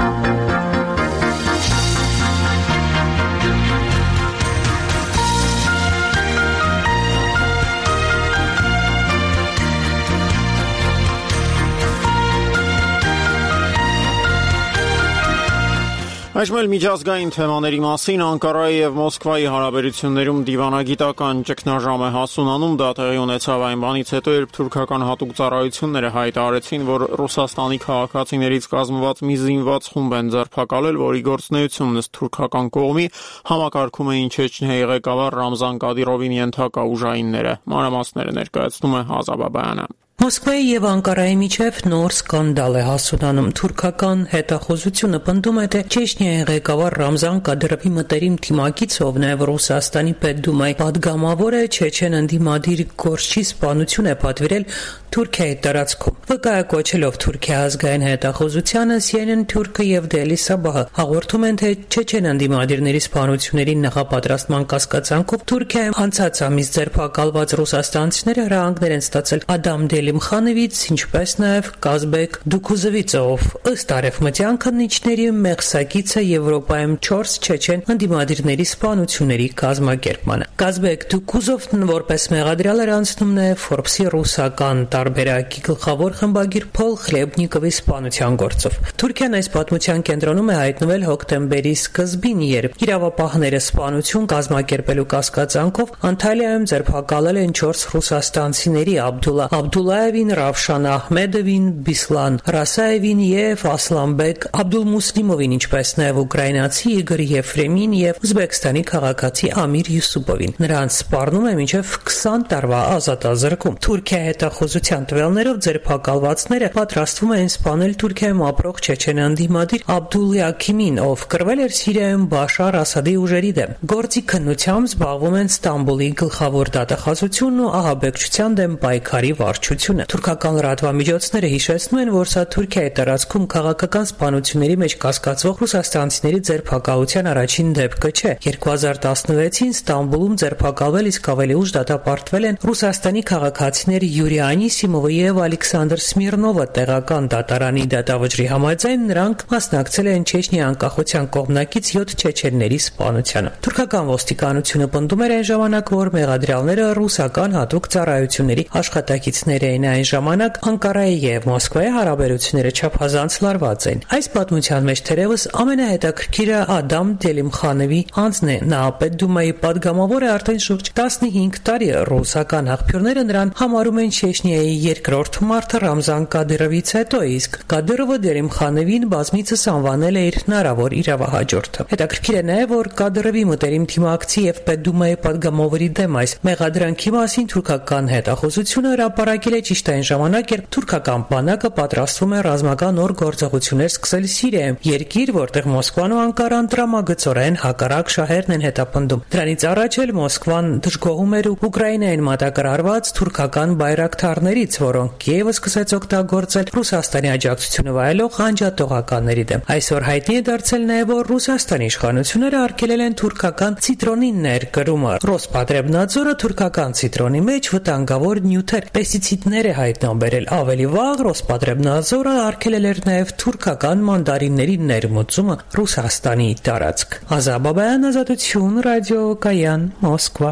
Այժմ էլ միջազգային թեմաների մասին Անկարայի եւ Մոսկվայի հարաբերություններում դիվանագիտական ճգնաժամ է հասունանում, դա տեղի ունեցավ այն բանից հետո, երբ թուրքական հատուկ ծառայությունները հայտարարեցին, որ Ռուսաստանի քաղաքացիներից կազմված մի զինված խումբ են ձերբակալել, որի գործունեությունն ըստ թուրքական կողմի համակարգում էին Չեչնիայի ղեկավար Ռամզան Կադիրովին ենթակա ուժայինները։ Մանրամասները ներկայացնում է Հազա Բաբայանը։ Մոսկվայի եւ Անկարայի միջև նոր սկանդալ է հասունանում։ Թուրքական հետախուզությունը պնդում է, թե Չեչնիայի ղեկավար Ռամզան Կադիրովի մտերիմ թիմակից, ով նաեւ Ռուսաստանի Պետդումայի падգամավոր է, չեչեն ընդդիմադիր գործչի սպանություն է պատվիրել Թուրքիայի տարածքում։ Վկայակոչելով Թուրքիա ազգային հետախուզությանը, C N N Թուրքը եւ Daily Sabah հաղորդում են, թե չեչեն ընդդիմադիրների սպանությունների նախապատրաստման կասկածանքով Թուրքիայում անցած ամիս ձերբակալված ռուսաստանցիները հրահանգներ են ստացել Ադամ Դելիմխանովից, ինչպես նաեւ Կազբեկ Դուկուզովից, ով ըստ արևմտյան քննիչների մեղսակիցը Եվրոպայում չորս չեչեն ընդդիմադիրների սպանությունների կազմակերպմանը։ Կազբեկ Դուկուզովն որպես մեղադրյալ էր անցնում նաեւ Forbes-ի ռուսական տարբերակի գլխավոր խմբագիր Փոլ Խլեբնիկովի սպանության գործով։ Թուրքիան այս պատմության կենտրոնում է հայտնվել հոկտեմբերի սկզբին, երբ իրավապահները սպանություն կազմակերպելու կասկածանքով Անտալիայում ձերբակալել են չորս ռուսաստանցիների՝ Աբդուլլա Աբդուլլայևին, Ռավշան Ահմեդովին, Բիսլան Ռասաևին եւ Ասլանբեկ Աբդուլմուսլիմովին, ինչպես նաեւ ուկրաինացի Իգոր Եֆրեմին եւ Ուզբեկստանի քաղաքացի Ամիր Յուսուպովին։ Նրանց սպառնում է մինչեւ քսան տարվա ազատազրկում։ Թուրքիայի հետախուզության տվյալներով ձերբակալվածները պատրաստվում են սպանել Թուրքիայում ապրող չեչեն ընդդիմադիր Աբդուլ Յաքիմին, ով կռվել էր Սիրիայում Բաշար Ասադի ուժերի դեմ։ Գործի քննությամբ զբաղվում են Ստամբուլի գլխավոր դատախազությունն ու ահաբեկչության դեմ պայքարի վարչությունը։ Թուրքական լրատվամիջոցները հիշեցնում են, որ սա Թուրքիայի տարածքում քաղաքական սպանությունների մեջ կասկածվող ռուսաստանցիների ձերբակալության առաջին դեպքը չէ։ երկու հազար տասնվեցին Ստամբուլում ձերբակալվել, իսկ ավելի ուշ դատապարտվել են Ռուսաստանի քաղաքացիներ Յուրի Անիսիմովը եւ Ալեքսանդր Սմիրնովը։ Տեղական դատարանի դատավճռի համաձայն նրանք մասնակցել են Չեչնիայի անկախության կողմնակից յոթ չեչենների սպանությանը։ Թուրքական ոստիկանությունը պնդում էր այն ժամանակ, որ մեղադրյալները ռուսական հատուկ ծառայությունների աշխատակիցներ էին։ Այն ժամանակ Անկարայի եւ Մոսկվայի հարաբերությունները չափազանց լարված էին։ Այս պատմության մեջ թերևս ամենահետաքրքիրը Ադամ Դելիմխանովի անձն է։ Նա Պետդումայի падգամավոր է արդեն շուրջ տասնհինգ տարի։ Ռուսական աղբյուրները նրան համարում են Չեչնիայի երկրորդ մարդը Ռամզան Կադիրովից հետո, իսկ Կադիրովը Դելիմխանովին բազմիցս անվանել է իր հնարավոր իրավահաջորդը։ Հետաքրքիր է նաև, որ Կադիրովի մտերիմ թիմակցի եւ Պետդումայի падգամավորի դեմ այս մեղադրանքի մասին թուրքական հետախուզությունը հրապարակել է ճիշտ այն ժամանակ, երբ թուրքական բանակը պատրաստվում է ռազմական նոր գործողություններ սկսել Սիրիայում, երկիր, որտեղ Մոսկվան ու Անկարան տրամագծորեն հակառակ շահերն են հետապնդում։ Դրանից առաջ էլ Մոսկվան դժգոհում էր Ուկրաինային մատակարարված թուրքական բայրակթարներից, որոնք Կիևը սկսեց օգտագործել Ռուսաստանի աջակցությունը վայելող անջատողականների դեմ։ Այսօր հայտնի է դարձել նաև, որ Ռուսաստանի իշխանությունները արգելել են թուրքական ցիտրոնի ներկրումը։ Ռոսպատրեբնadzորը թուրքական ցիտրոնի մեջ վտանգավոր նյութեր, պեստիցիդներ է հայտնաբերել։ Ավելի վաղ Ռոսպատրեբնadzորը արգելել էր նաև թուրքական մանդարինների ներմուծումը Ռուսաստանի տարածք։ Ազա Բաբայան, Ազատություն ռադիոկայան, Մոսկվա։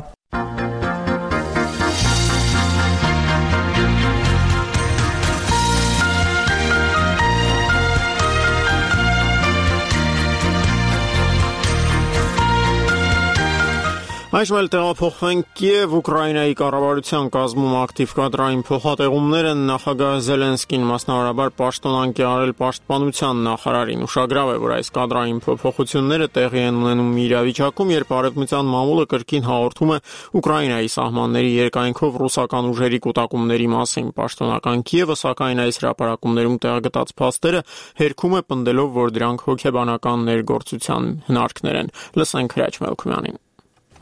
Այժմ էլ տեղափոխվենք Կիև, Ուկրաինայի կառավարության կազմում ակտիվ կադրային փոխատեղումները նախագահ Զելենսկին մասնավորաբար պաշտոնանկ է արել պաշտպանության նախարարին։ Ուշագրավ է, որ այս կադրային փոփոխությունները տեղի են ունենում մի իրավիճակում, երբ արևմտյան մամուլը կրկին հաղորդում է Ուկրաինայի սահմանների երկայնքով ռուսական ուժերի կուտակումների մասին։ Պաշտոնական Կիևը, սակայն, այս հրապարակումներում տեղգտած փաստերը հերքում է, պնդելով, որ դրանք հոգեբանական ներգործության հնարքներ են։ Լսենք Հրաչ Մելքումյանին։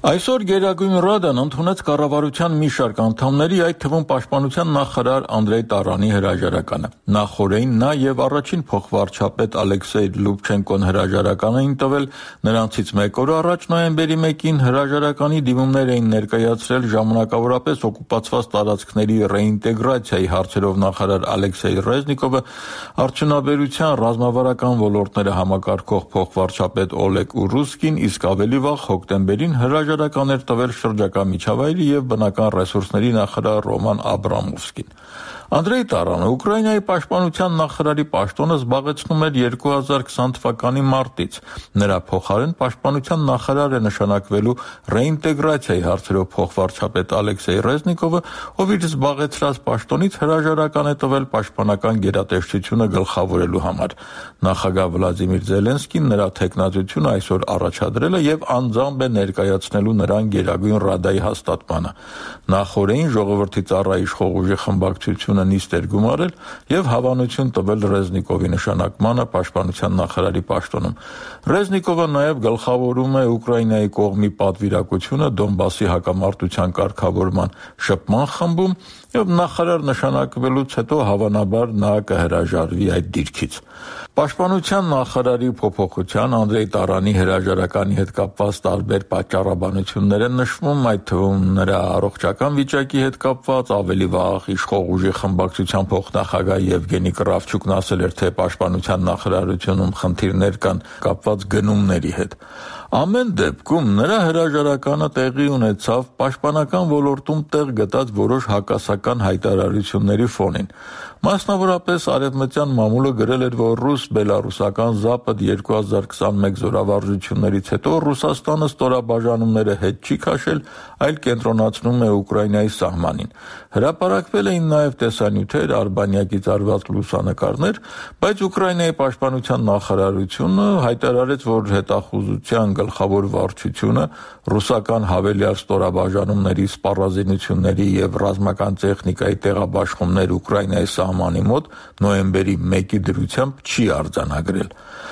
Այսօր Գերագույն Ռադան ընդունեց կառավարության մի շարք անդամների, այդ թվում պաշտպանության նախարար Անդրեյ Տարանի հրաժարականը։ Նախորդին նա եւ առաջին փոխվարչապետ Ալեքսեյ Լուբչենկոն հրաժարական էին տվել, նրանցից մեկ օր առաջ նոյեմբերի մեկին հրաժարականի դիմումներ էին ներկայացրել ժամանակավորապես օկուպացված տարածքների ռեինտեգրացիայի հարցերով նախարար Ալեքսեյ Ռեզնիկովը, արդյունաբերության ռազմավարական ոլորտները համակարգող փոխվարչապետ Օլեգ Ուրուսկին, իսկ ավելի վաղ հոկտեմբերին հրաժարական հրաժարական էր տվել շրջակա միջավայրի եւ բնական ռեսուրսների նախարար Ռոման Աբրամովսկին։ Անդրեյ Տարանը Ուկրաինայի պաշտպանության նախարարի պաշտոնը զբաղեցնում էր երկու հազար քսան թվականի մարտից։ Նրա փոխարեն պաշտպանության նախարար է նշանակվելու ռեինտեգրացիայի հարցերով փոխվարչապետ Ալեքսեյ Ռեզնիկովը, ով իր զբաղեցրած պաշտոնից հրաժարական է տվել պաշտպանական գերատեսչությունը գլխավորելու համար։ Նախագահ Վլադիմիր Զելենսկին նրա թեկնածությունը այսօր առաջադրել է եւ անձամբ է ներկայացնելու նրան Գերագույն Ռադայի հաստատմանը։ Նախորդին ժողովրդի ծառայի իշխող ուժի խմբակցությունը նիստ էր գումարել եւ հավանություն տվել Ռեզնիկովի նշանակմանը պաշտպանության նախարարի պաշտոնում։ Ռեզնիկովը նաեւ գլխավորում է Ուկրաինայի կողմի պատվիրակությունը Դոնբասի հակամարտության կարգավորման շփման խմբում եւ նախարար նշանակվելուց հետո հավանաբար նա կհրաժարվի այդ դիրքից։ Պաշտպանության նախարարի փոփոխության Անդրեյ Տարանի հրաժարականի հետ կապված տարբեր պատճառաբանություններ են նշվում, այդ թվում նրա առողջական վիճակի հետ կապված, ավելի վաղ իշխող ուժի խմբակցության փոխնախագահ Եվգենի Կրավչուկն ասել էր, թե պաշտպանության նախարարությունում խնդիրներ կան կապված գնումների հետ։ Ամեն դեպքում նրա հրաժարականը տեղի ունեցավ պաշտպանական ոլորտում տեղ գտած որոշ հակասական հայտարարությունների ֆոնին։ Մասնավորապես արևմտյան մամուլը գրել էր, որ ռուս-բելարուսական Զապադ երկու հազար քսանմեկ զորավարժություններից հետո Ռուսաստանը ստորաբաժանումները հետ չի քաշել, այլ կենտրոնացնում է Ուկրաինայի սահմանին։ Հրապարակվել էին նաև տեսանյութեր, արբանյակից արված լուսանկարներ, բայց Ուկրաինայի պաշտպանության նախարարությունը հայտարարեց, որ հետախուզության գլխավոր վարչությունը ռուսական հավելյալ ստորաբաժանումների սպառազինությունների եւ ռազմական տեխնիկայի տեղաբաշխումներ Ուկրաինայի սահմանի մոտ նոյեմբերի մեկի դրությամբ չի արձանագրել։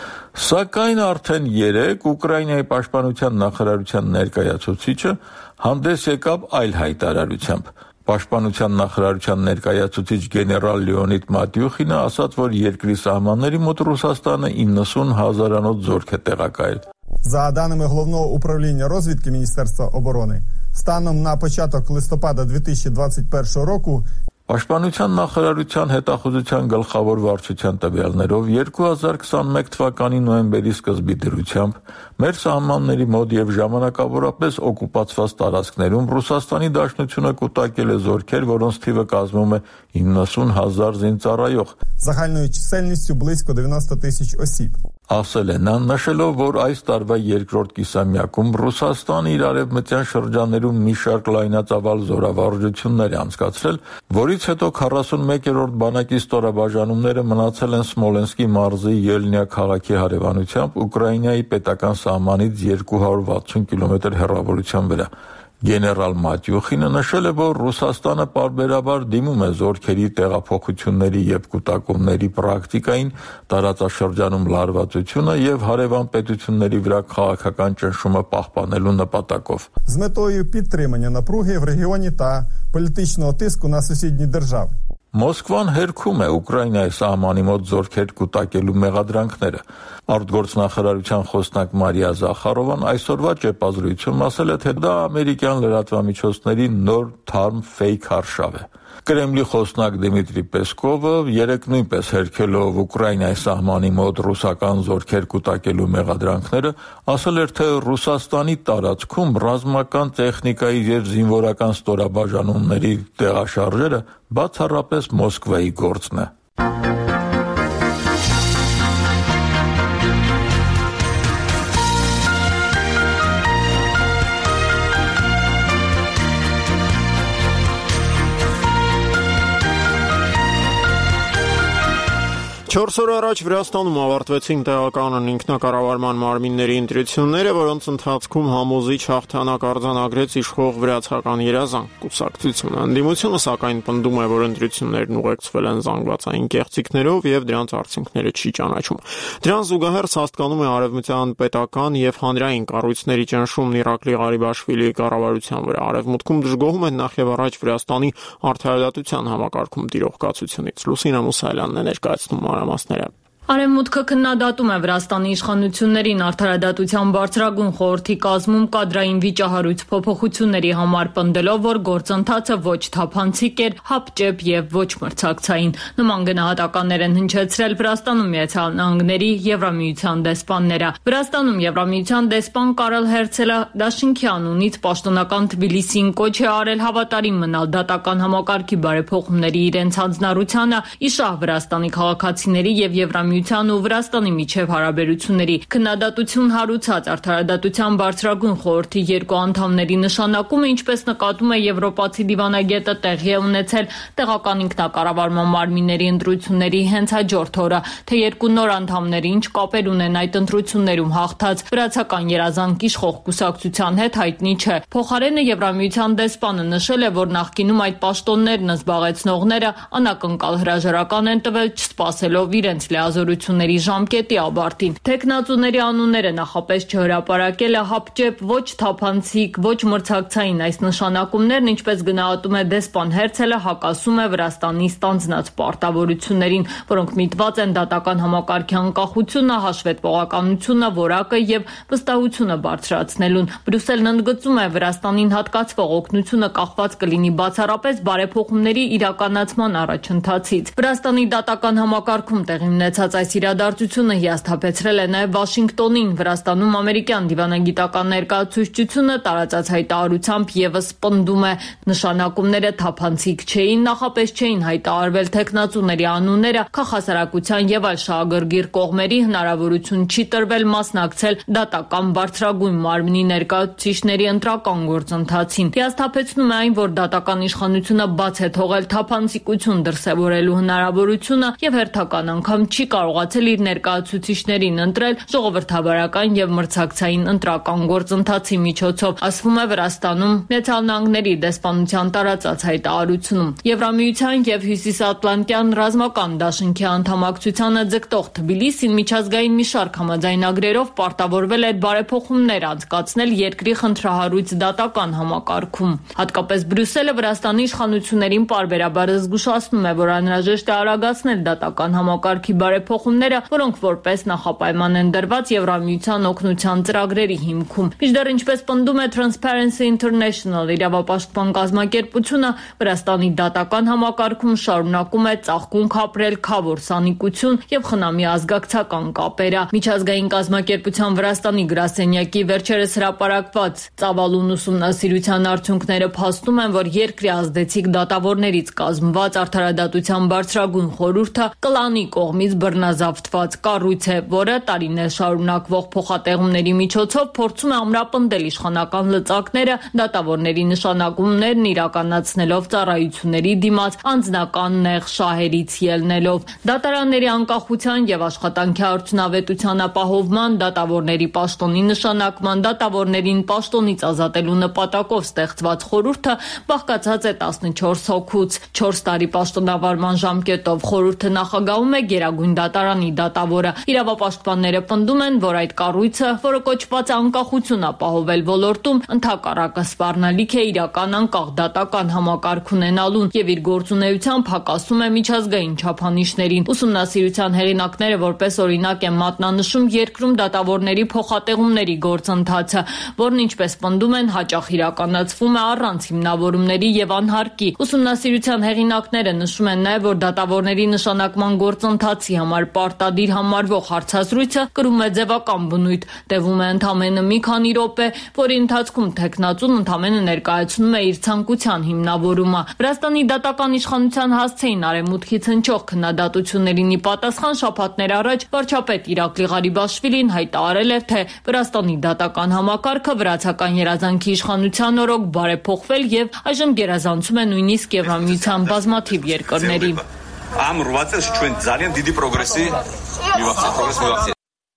Սակայն արդեն երեկ Ուկրաինայի պաշտպանության նախարարության ներկայացուցիչը հանդես եկավ այլ հայտարարությամբ։ Պաշտպանության նախարարության ներկայացուցիչ գեներալ Լեոնիդ Մատյուխինը ասաց, որ երկրի սահմանների մոտ Ռուսաստանը իննսուն հազարանոց զորք է տեղակայել։ За даними Головного управління розвідки Міністерства оборони, станом на початок листопада дві тисячі двадцять першого року Պաշտպանության նախարարության հետախուզության գլխավոր վարչության տվյալներով երկու հազար քսանմեկ թվականի նոյեմբերի սկզբի դրությամբ մեր սահմանների մոտ եւ ժամանակավորապես օկուպացված տարածքներում Ռուսաստանի Դաշնությունը կուտակել է զորքեր, որոնց թիվը կազմում է իննսուն հազար զինծառայող։ Загальною чисельністю близько дев'яносто тисяч осіб. Ասել է նա, նշելով, որ այս տարվա երկրորդ կիսամյակում Ռուսաստանը իր արևմտյան շրջաններում մի շարք լայնածավալ զորավարժություններ է անցկացրել, որից հետո քառասունմեկերորդ բանակի ստորաբաժանումները մնացել են Սմոլենսկի մարզի Ելնիա քաղաքի հարևանությամբ Ուկրաինայի պետական սահմանից երկու հարյուր վաթսուն կիլոմետր հեռավորության վրա։ Գեներալ Մատյուխինը նշել է, որ Ռուսաստանը պարբերաբար դիմում է զորքերի տեղափոխությունների եւ կուտակումների պրակտիկային, տարածաշրջանում լարվածությունը եւ հարևան պետությունների վրա քաղաքական ճնշումը պահպանելու նպատակով։ З метою підтримання напруги в регіоні та політичного тиску на сусідні держави. Մոսկվան հերքում է Ուկրաինայի սահմանի մոտ զորքեր կուտակելու մեղադրանքները։ Արտգործնախարարության խոսնակ Մարիա Զախարովան այսօրվա ճեպազրույցում ասել է, թե դա ամերիկյան լրատվամիջոցների նոր թարմ ֆեյք արշավ է։ Կրեմլի խոսնակ Դիմիտրի Պեսկովը երեկ նույնպես հերքելով Ուկրաինայի սահմանի մոտ ռուսական զորքեր կուտակելու մեղադրանքները, ասել էր, թե Ռուսաստանի տարածքում ռազմական տեխնիկայի եւ զինվորական ստորաբաժանումների տեղաշարժերը բացառապես Մոսկվայի գործն է։ Չորս օր առաջ Վրաստանում ավարտվեցին տեղական ինքնակառավարման մարմինների ընտրությունները, որոնց ընթացքում համոզիչ հաղթանակ արձանագրեց իշխող վրացական երազանք կուսակցությունը։ Ընդդիմությունը սակայն պնդում է, որ ընտրություններն ուղեկցվել են զանգվածային կեղծիքներով եւ դրանց արդյունքները չի ճանաչում։ Դրան զուգահեռ սաստկանում է արևմտյան պետական եւ հանրային կառույցների ճնշումն Իրակլի Ղարիբաշվիլիի կառավարության վրա։ Արևմուտքում դժգոհում են նախ եւ առաջ Վրաստանի արդարադատության համակարգում տիրող կացությունից։ Լուսինա Մուսայելյանն է ներկայացնում մանրամասները։ Արևմուտքը քննադատում է Վրաստանի իշխանություններին արդարադատության բարձրագույն խորհրդի կազմում կադրային վիճահարույց փոփոխությունների համար պնդելով, որ գործընթացը ոչ թափանցիկ էր, հապճեպ եւ ոչ մրցակցային։ Նման գնահատականներ են հնչեցրել Վրաստանում Միացյալ Նահանգների Եվրամիության դեսպանները։ Վրաստանում Եվրամիության դեսպան Կարել Հերցելը դաշինքի անունից պաշտոնական Թբիլիսիին կոչ է արել հավատարիմ մնալ դատական համակարգի բարեփոխումների իրենց հանձնառությանը, իշահ Վրաստանի քաղաքացիների եւ Եվրամիության ու Վրաստանի միջև հարաբերությունների։ Քննադատություն հարուցած արդարադատության բարձրագույն խորհրդի երկու անդամների նշանակումը, ինչպես նկատում է եվրոպացի դիվանագետը, տեղի է ունեցել տեղական ինքնակառավարման մարմինների ընտրությունների հենց հաջորդ օրը, թե երկու նոր անդամները ինչ կապեր ունեն այդ ընտրություններում հաղթած վրացական երազանք իշխող կուսակցության հետ հայտնի չէ։ Փոխարենը Եվրամիության դեսպանը նշել է, որ նախկինում այդ պաշտոններն զբաղեցնողները անակնկալ հրաժարական են տվել, չսպասելով իրենց լիազորությունների ժամկետի ավարտին։ Թեկնածուների անունները նախապես չհրապարակելը հապճեպ, ոչ թափանցիկ, ոչ մրցակցային այս նշանակումներն, ինչպես գնահատում է դեսպան Հերցելը, հակասում է Վրաստանի ստանձնած պարտավորություններին, որոնք միտված են դատական համակարգի անկախությունը, հաշվետվողականությունը, որակը եւ վստահությունը բարձրացնելուն։ Բրյուսելն ընդգծում է, Վրաստանին հատկացվող օգնությունը կախված կլինի բացառապես բարեփոխումների իրականացման առաջընթացից։ Վրաստանի դատական համակարգում տեղի ունեցած այս իրադարձությունը հիասթափեցրել է նաև Վաշինգտոնին։ Վրաստանում ամերիկյան դիվանագիտական ներկայացուցչությունը տարածած հայտարարությամբ եւս պնդում է, նշանակումները թափանցիկ չէին, նախապես չէին հայտարարվել թեկնածուների անունները, քաղաքասարակության եւ այլ շահագրգիռ կողմերի հնարավորություն չի տրվել մասնակցել դատական բարձրագույն մարմնի ներկայացուցիչների ընտրական գործընթացին։ Հիասթափեցնում է այն, որ դատական իշխանությունը բաց է թողել թափանցիկություն դրսևորելու հնարավորությունը եւ հերթական անգամ չի կարողացել իր ներկայացուցիչներին ընտրել ժողովրդավարական եւ մրցակցային ընտրական գործընթացի միջոցով, ասվում է Վրաստանում Միացյալ Նահանգների դեսպանության տարածած հայտարարությունում։ Եվրամիության եւ Հյուսիսատլանտյան ռազմական դաշինքի անդամակցությանը ձգտող Թբիլիսին միջազգային մի շարք համաձայնագրերով պարտավորվել էր բարեփոխումներ անցկացնել երկրի խնդրահարույց դատական համակարգում։ Հատկապես Բրյուսելը Վրաստանի իշխանություններին պարբերաբար զգուշացնում է, որ անհրաժեշտ է արագացնել դատական համակարգի բարեփոխումները, որոնք որպես նախապայման են դրված Եվրամիության օգնության ծրագրերի հիմքում։ Մինչդեռ, ինչպես պնդում է Transparency International իրավապաշտպան կազմակերպությունը, Վրաստանի դատական համակարգում շարունակում է ծաղկունք ապրել քավոր սանիկություն եւ խնամի ազգակցական կապերը։ Միջազգային կազմակերպության Վրաստանի գրասենյակի վերջերս հրապարակված ծավալուն ուսումնասիրության արդյունքները փաստում են, որ երկրի ազդեցիկ դատավորներից կազմված արդարադատության բարձրագույն խորհուրդը կլանի կողմից բռնազավթված կառույց է, որը տարիներ շարունակվող փոխատեղումների միջոցով փորձում է ամրապնդել իշխանական լծակները, դատավորների նշանակումներն իրականացնելով ծառայությունների դիմաց անձնական նեղ շահերից ելնելով։ Դատարանների անկախության եւ աշխատանքի արդյունավետության ապահովման, դատավորների պաշտոնի նշանակման, դատավորներին պաշտոնից ազատելու նպատակով ստեղծված խորհուրդը բաղկացած է տասնչորս հոգուց։ չորս տարի պաշտոնավարման ժամկետով խորհուրդը նախագահում է Գերագույն դատարանի դատավորը։ Իրավապաշտպանները պնդում են, որ այդ կառույցը, որը կոչված է անկախություն ապահովել ոլորտում, ընդհակառակը սպառնալիք է իրական անկախ դատական համակարգ ունենալուն եւ իր գործունեությամբ հակասում է միջազգային չափանիշներին։ Ուսումնասիրության հեղինակները որպես օրինակ են մատնանշում երկրում դատավորների փոխատեղումների գործընթացը, որն ինչպես պնդում են, հաճախ իրականացվում է առանց հիմնավորումների եւ անհարկի։ Ուսումնասիրության հեղինակները նշում են նաեւ, որ դատավորների նշանակման գործընթացի համար պարտադիր համարվող հարցազրույցը կրում է ձևական բնույթ, տևում է ընդամենը մի քանի րոպե, որի ընթացքում թեկնածուն ընդամենը ներկայացնում է իր ցանկության հիմնավորումը։ Վրաստանի դատական իշխանության հասցեին արևմուտքից հնչող քննադատություններին ի պատասխան շաբաթներ առաջ վարչապետ Իրակլի Ղարիբաշվիլին հայտարարել էր, թե Վրաստանի դատական համակարգը վրացական երազանքի իշխանության օրոք բարեփոխվել եւ այժմ գերազանցում է նույնիսկ Եվրամիության բազմաթիվ երկրների։ ამ რვა წელს ჩვენ ძალიან დიდი პროგრესი მივახცეთ, პროგრესი მივახცეთ.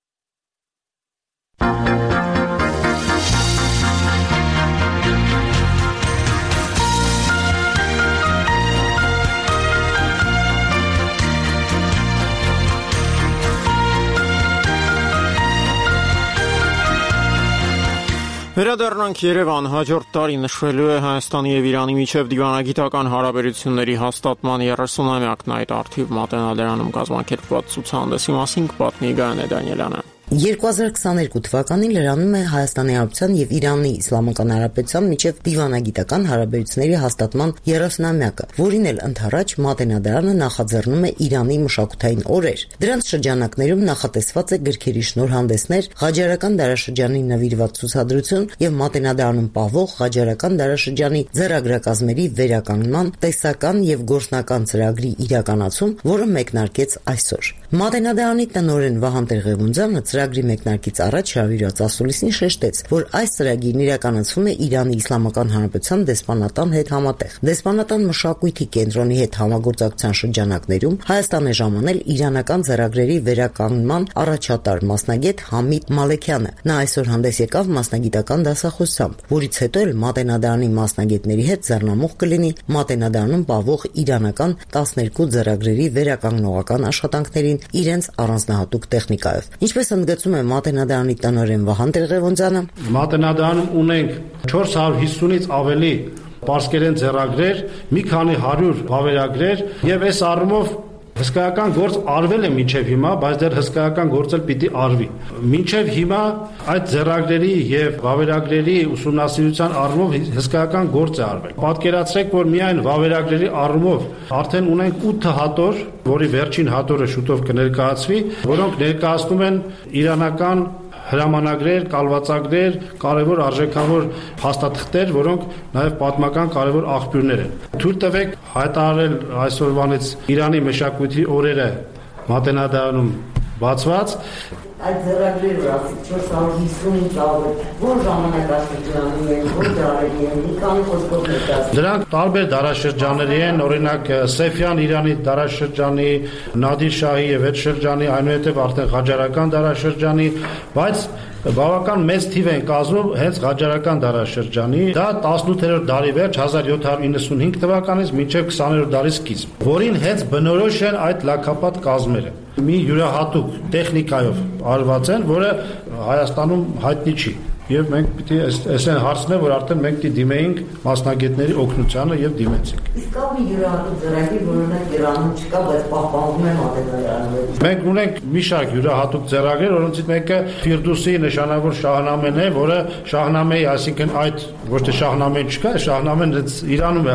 Վերադառնանք Երևան, հաջորդ տարի նշվելու է Հայաստանի եւ Իրանի միջև դիվանագիտական հարաբերությունների հաստատման երեսունամյակն այդ արդիվ Մատենադարանում կազմակերպված ցուցահանդեսի մասին կպատնի Գայանե Դանիելյանը. երկու հազար քսաներկու թվականին լրանում է Հայաստանի Հանրապետության եւ Իրանի Իսլամական Հանրապետության միջև դիվանագիտական հարաբերությունների հաստատման երեսունամյակը, որին էլ ընդառաջ Մատենադարանը նախաձեռնում է Իրանի մշակութային օրեր։ Դրանց շրջանակներում նախատեսված է գրքերի շնորհանդեսներ, Ղաջարական դարաշրջանի նվիրված ցուցադրություն եւ Մատենադարանում պահվող Ղաջարական դարաշրջանի ձեռագրակազմերի վերականգնման տեսական եւ գործնական ծրագրի իրականացում, որը մեկնարկեց այսօր։ Մատենադարանի տնօրեն Վահան Տեր-Ղևոնդյանը ծրագրի մեկնարկից առաջ հրավիրված ասուլիսին շեշտեց, որ այս ծրագիրն իրականացվում է Իրանի Իսլամական Հանրապետության դեսպանատան հետ համատեղ։ Դեսպանատան մշակույթի կենտրոնի հետ համագործակցության շրջանակներում Հայաստան է ժամանել իրանական ծրագրերի վերականգնման առաջատար մասնագետ Համիդ Մալեքյանը։ Նա այսօր հանդես եկավ մասնագիտական դասախոսությամբ, որից հետո էլ Մատենադարանի մասնագետների հետ ձեռնամուխ կլինի Մատենադարանում պահվող իրանական տասներկու ծրագրերի վերականգնողական աշխատանքներին իրենց առանձնահատուկ տեխնիկայով։ Ինչպես ընդգծում է Մատենադարանի տնօրեն Վահան Տեր-Ղևոնդյանը, Մատենադարանում ունենք չորս հարյուր հիսունից ավելի պարսկերեն ձեռագրեր, մի քանի հարյուր վավերագրեր եւ այս առումով հսկայական գործ արվել է մինչև հիմա, բայց դեռ հսկայական գործ էլ պիտի արվի։ Մինչև հիմա այդ ձեռագրերի եւ վավերագրերի ուսումնասիրության առումով հսկայական գործ է արվել։ Պատկերացրեք, որ միայն վավերագրերի առումով արդեն ունենք ութ հատոր, որի վերջին հատորը շուտով կներկայացվի, որոնք ներկայացնում են իրանական հրամանագրեր, կալվածագրեր, կարևոր արժեքավոր փաստաթղթեր, որոնք նաև պատմական կարևոր աղբյուրներ են։ Թույլ տվեք հայտարարել այսօրվանից Իրանի մշակույթի օրերը Մատենադարանում բացված։ Այդ ձեռագրերը ասի չորս հարյուր հիսունից ավելի որ ժամանակաշրջանում են, որ դարերի են, մի քանի խոսքով ներկայացնում։ Դրանք տարբեր դարաշրջանների են, օրինակ Սեֆյան Իրանի դարաշրջանի, Նադիր Շահի եւ այդ շրջանի, այնուհետեւ արդեն Ղաջարական դարաշրջանի, բայց բավական մեծ թիվ են կազմում հենց Ղաջարական դարաշրջանի, դա տասնութերորդ դարի վերջ հազար յոթ հարյուր իննսունհինգ թվականից մինչև քսաներորդ դարի սկիզբ, որին հենց բնորոշ են այդ լաքապատ կազմերը։ Մի յուրահատուկ տեխնիկայով արված են, որը Հայաստանում հայտնի չի։ Եվ մենք պիտի այսեն հարցն է, որ արդեն մենք պիտի դիմեինք մասնագետների օգնությանը եւ դիմեցինք։ Իսկ կա մի յուրահատուկ ծրագիր, որը Իրանում չկա, բայց պահպանվում է Մատենադարանում։ Մենք ունենք մի շարք յուրահատուկ ծրագրեր, որոնցից մեկը Ֆիրդուսի նշանավոր Շահնամեն է, որը Շահնամեի, այսինքն այդ ոչ թե Շահնամեն չկա, Շահնամեն Իրանում է,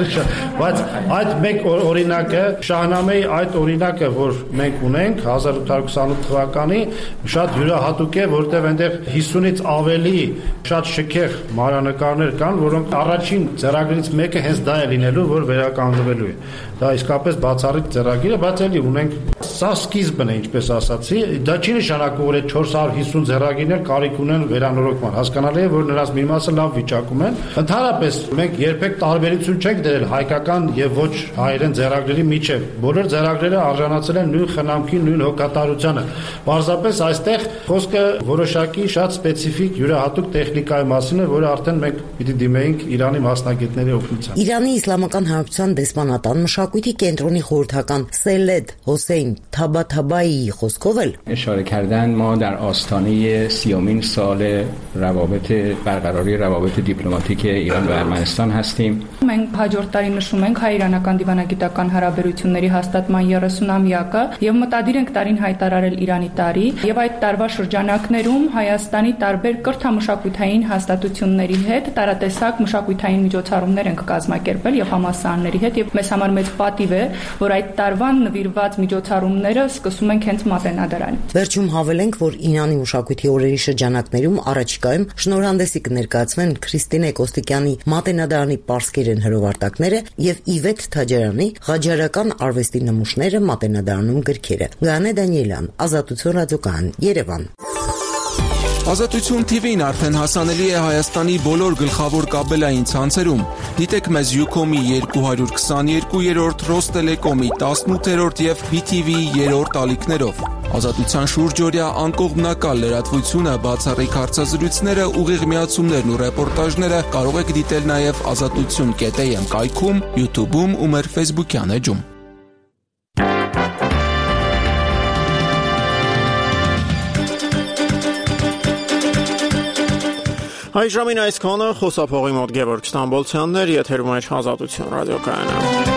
բայց այդ մեկ օրինակը Շահնամեի այդ օրինակը, որ մենք ունենք հազար ութ հարյուր քսանութ թվականի, շատ յուրահատուկ է, որտեղ այնտեղ հիսունից ավելի շատ շքեղ մանրանկարներ կան, որոնք առաջին ծրագրից մեկը հենց դա է լինելու, որ վերականգնվելու է։ Դա իսկապես բացառիկ ծրագիր է, բայց էլի ունենք սա սկիզբն է, ինչպես ասացի, դա չի նշանակում, որ այդ չորս հարյուր հիսուն ծրագիրներ կարիք ունեն վերանորոգման։ Հասկանալի է, որ նրանց մի մասը լավ վիճակում են։ Ընդհանրապես մենք երբեք տարբերություն չենք դրել հայկական եւ ոչ հայերեն ծրագրերի միջև։ Բոլոր ծրագրերը արժանացել են նույն խնամքի, նույն հոգատարությանը։ Պարզապես այստեղ խոսքը որոշակի շատ սպეციფიկ յուրահատուկ տեխնիկայի մասին է, որը արդեն մենք պիտի դիմեինք Իրանի մասնագետների օգնությամբ։ Իրանի Իսլամական Հանրապետության դեսպանատան մշակույթի կենտրոնի խորհրդական Սելեդ حسین طباطبایی خوسکوول اشاره کردن ما در آستانه سیومین سال روابط برقراری روابط دیپلماتیک ایران و ارمنستان هستیم. Մենք հաջորդ տարի նշում ենք հայ-իրանական դիվանագիտական հարաբերությունների հաստատման երեսունամյակը եւ մտադիր ենք տարին հայտարարել Իրանի տարի եւ այդ տարվա շրջանակներում Հայաստանի տարբեր կրթամշակութային հաստատությունների հետ տարատեսակ մշակութային միջոցառումներ ենք կազմակերպել եւ համալսարանների հետ եւ մեզ համար մեծ պատիվ է, որ այդ տարվան նվիրված միջոցառումները սկսում ենք հենց Մատենադարանից։ Վերջում հավելենք, որ Իրանի մշակույթի օրերի շրջանակներում առաջիկայում շնորհանդեսի կներկայացվեն Քրիստինե Կոստիկյանի Մատենադարանի պարսկերեն հրովարտակները եւ Իվետ Թաջարյանի Ղաջարական արվեստի նմուշները Մատենադարանում գրքերը։ Գայանե Դանիելյան, Ազատություն ռադիոկայան, Երևան։ Ազատություն թի վին արդեն հասանելի է Հայաստանի բոլոր գլխավոր կաբելային ցանցերում։ Դիտեք մեզ Ucom-ի երկու հարյուր քսաներկուերորդ, Ռոստելեկոմի տասնութերորդ եւ բի թի վի երրորդ ալիքներով։ Ազատության շուրջօրյա անկողմնակալ լրատվությունը, բացառիկ հարցազրույցները, ուղիղ միացումներն ու ռեպորտաժները կարող եք դիտել նաեւ ազատություն կետ էյ էմ կայքում, YouTube-ում ու մեր Facebook-յան էջում։ Այժմին այսքանը խոսափողի մոտ Գևորգ Ստամբոլցյանն էր, եթերում է Ազատություն ռադիոկայանը։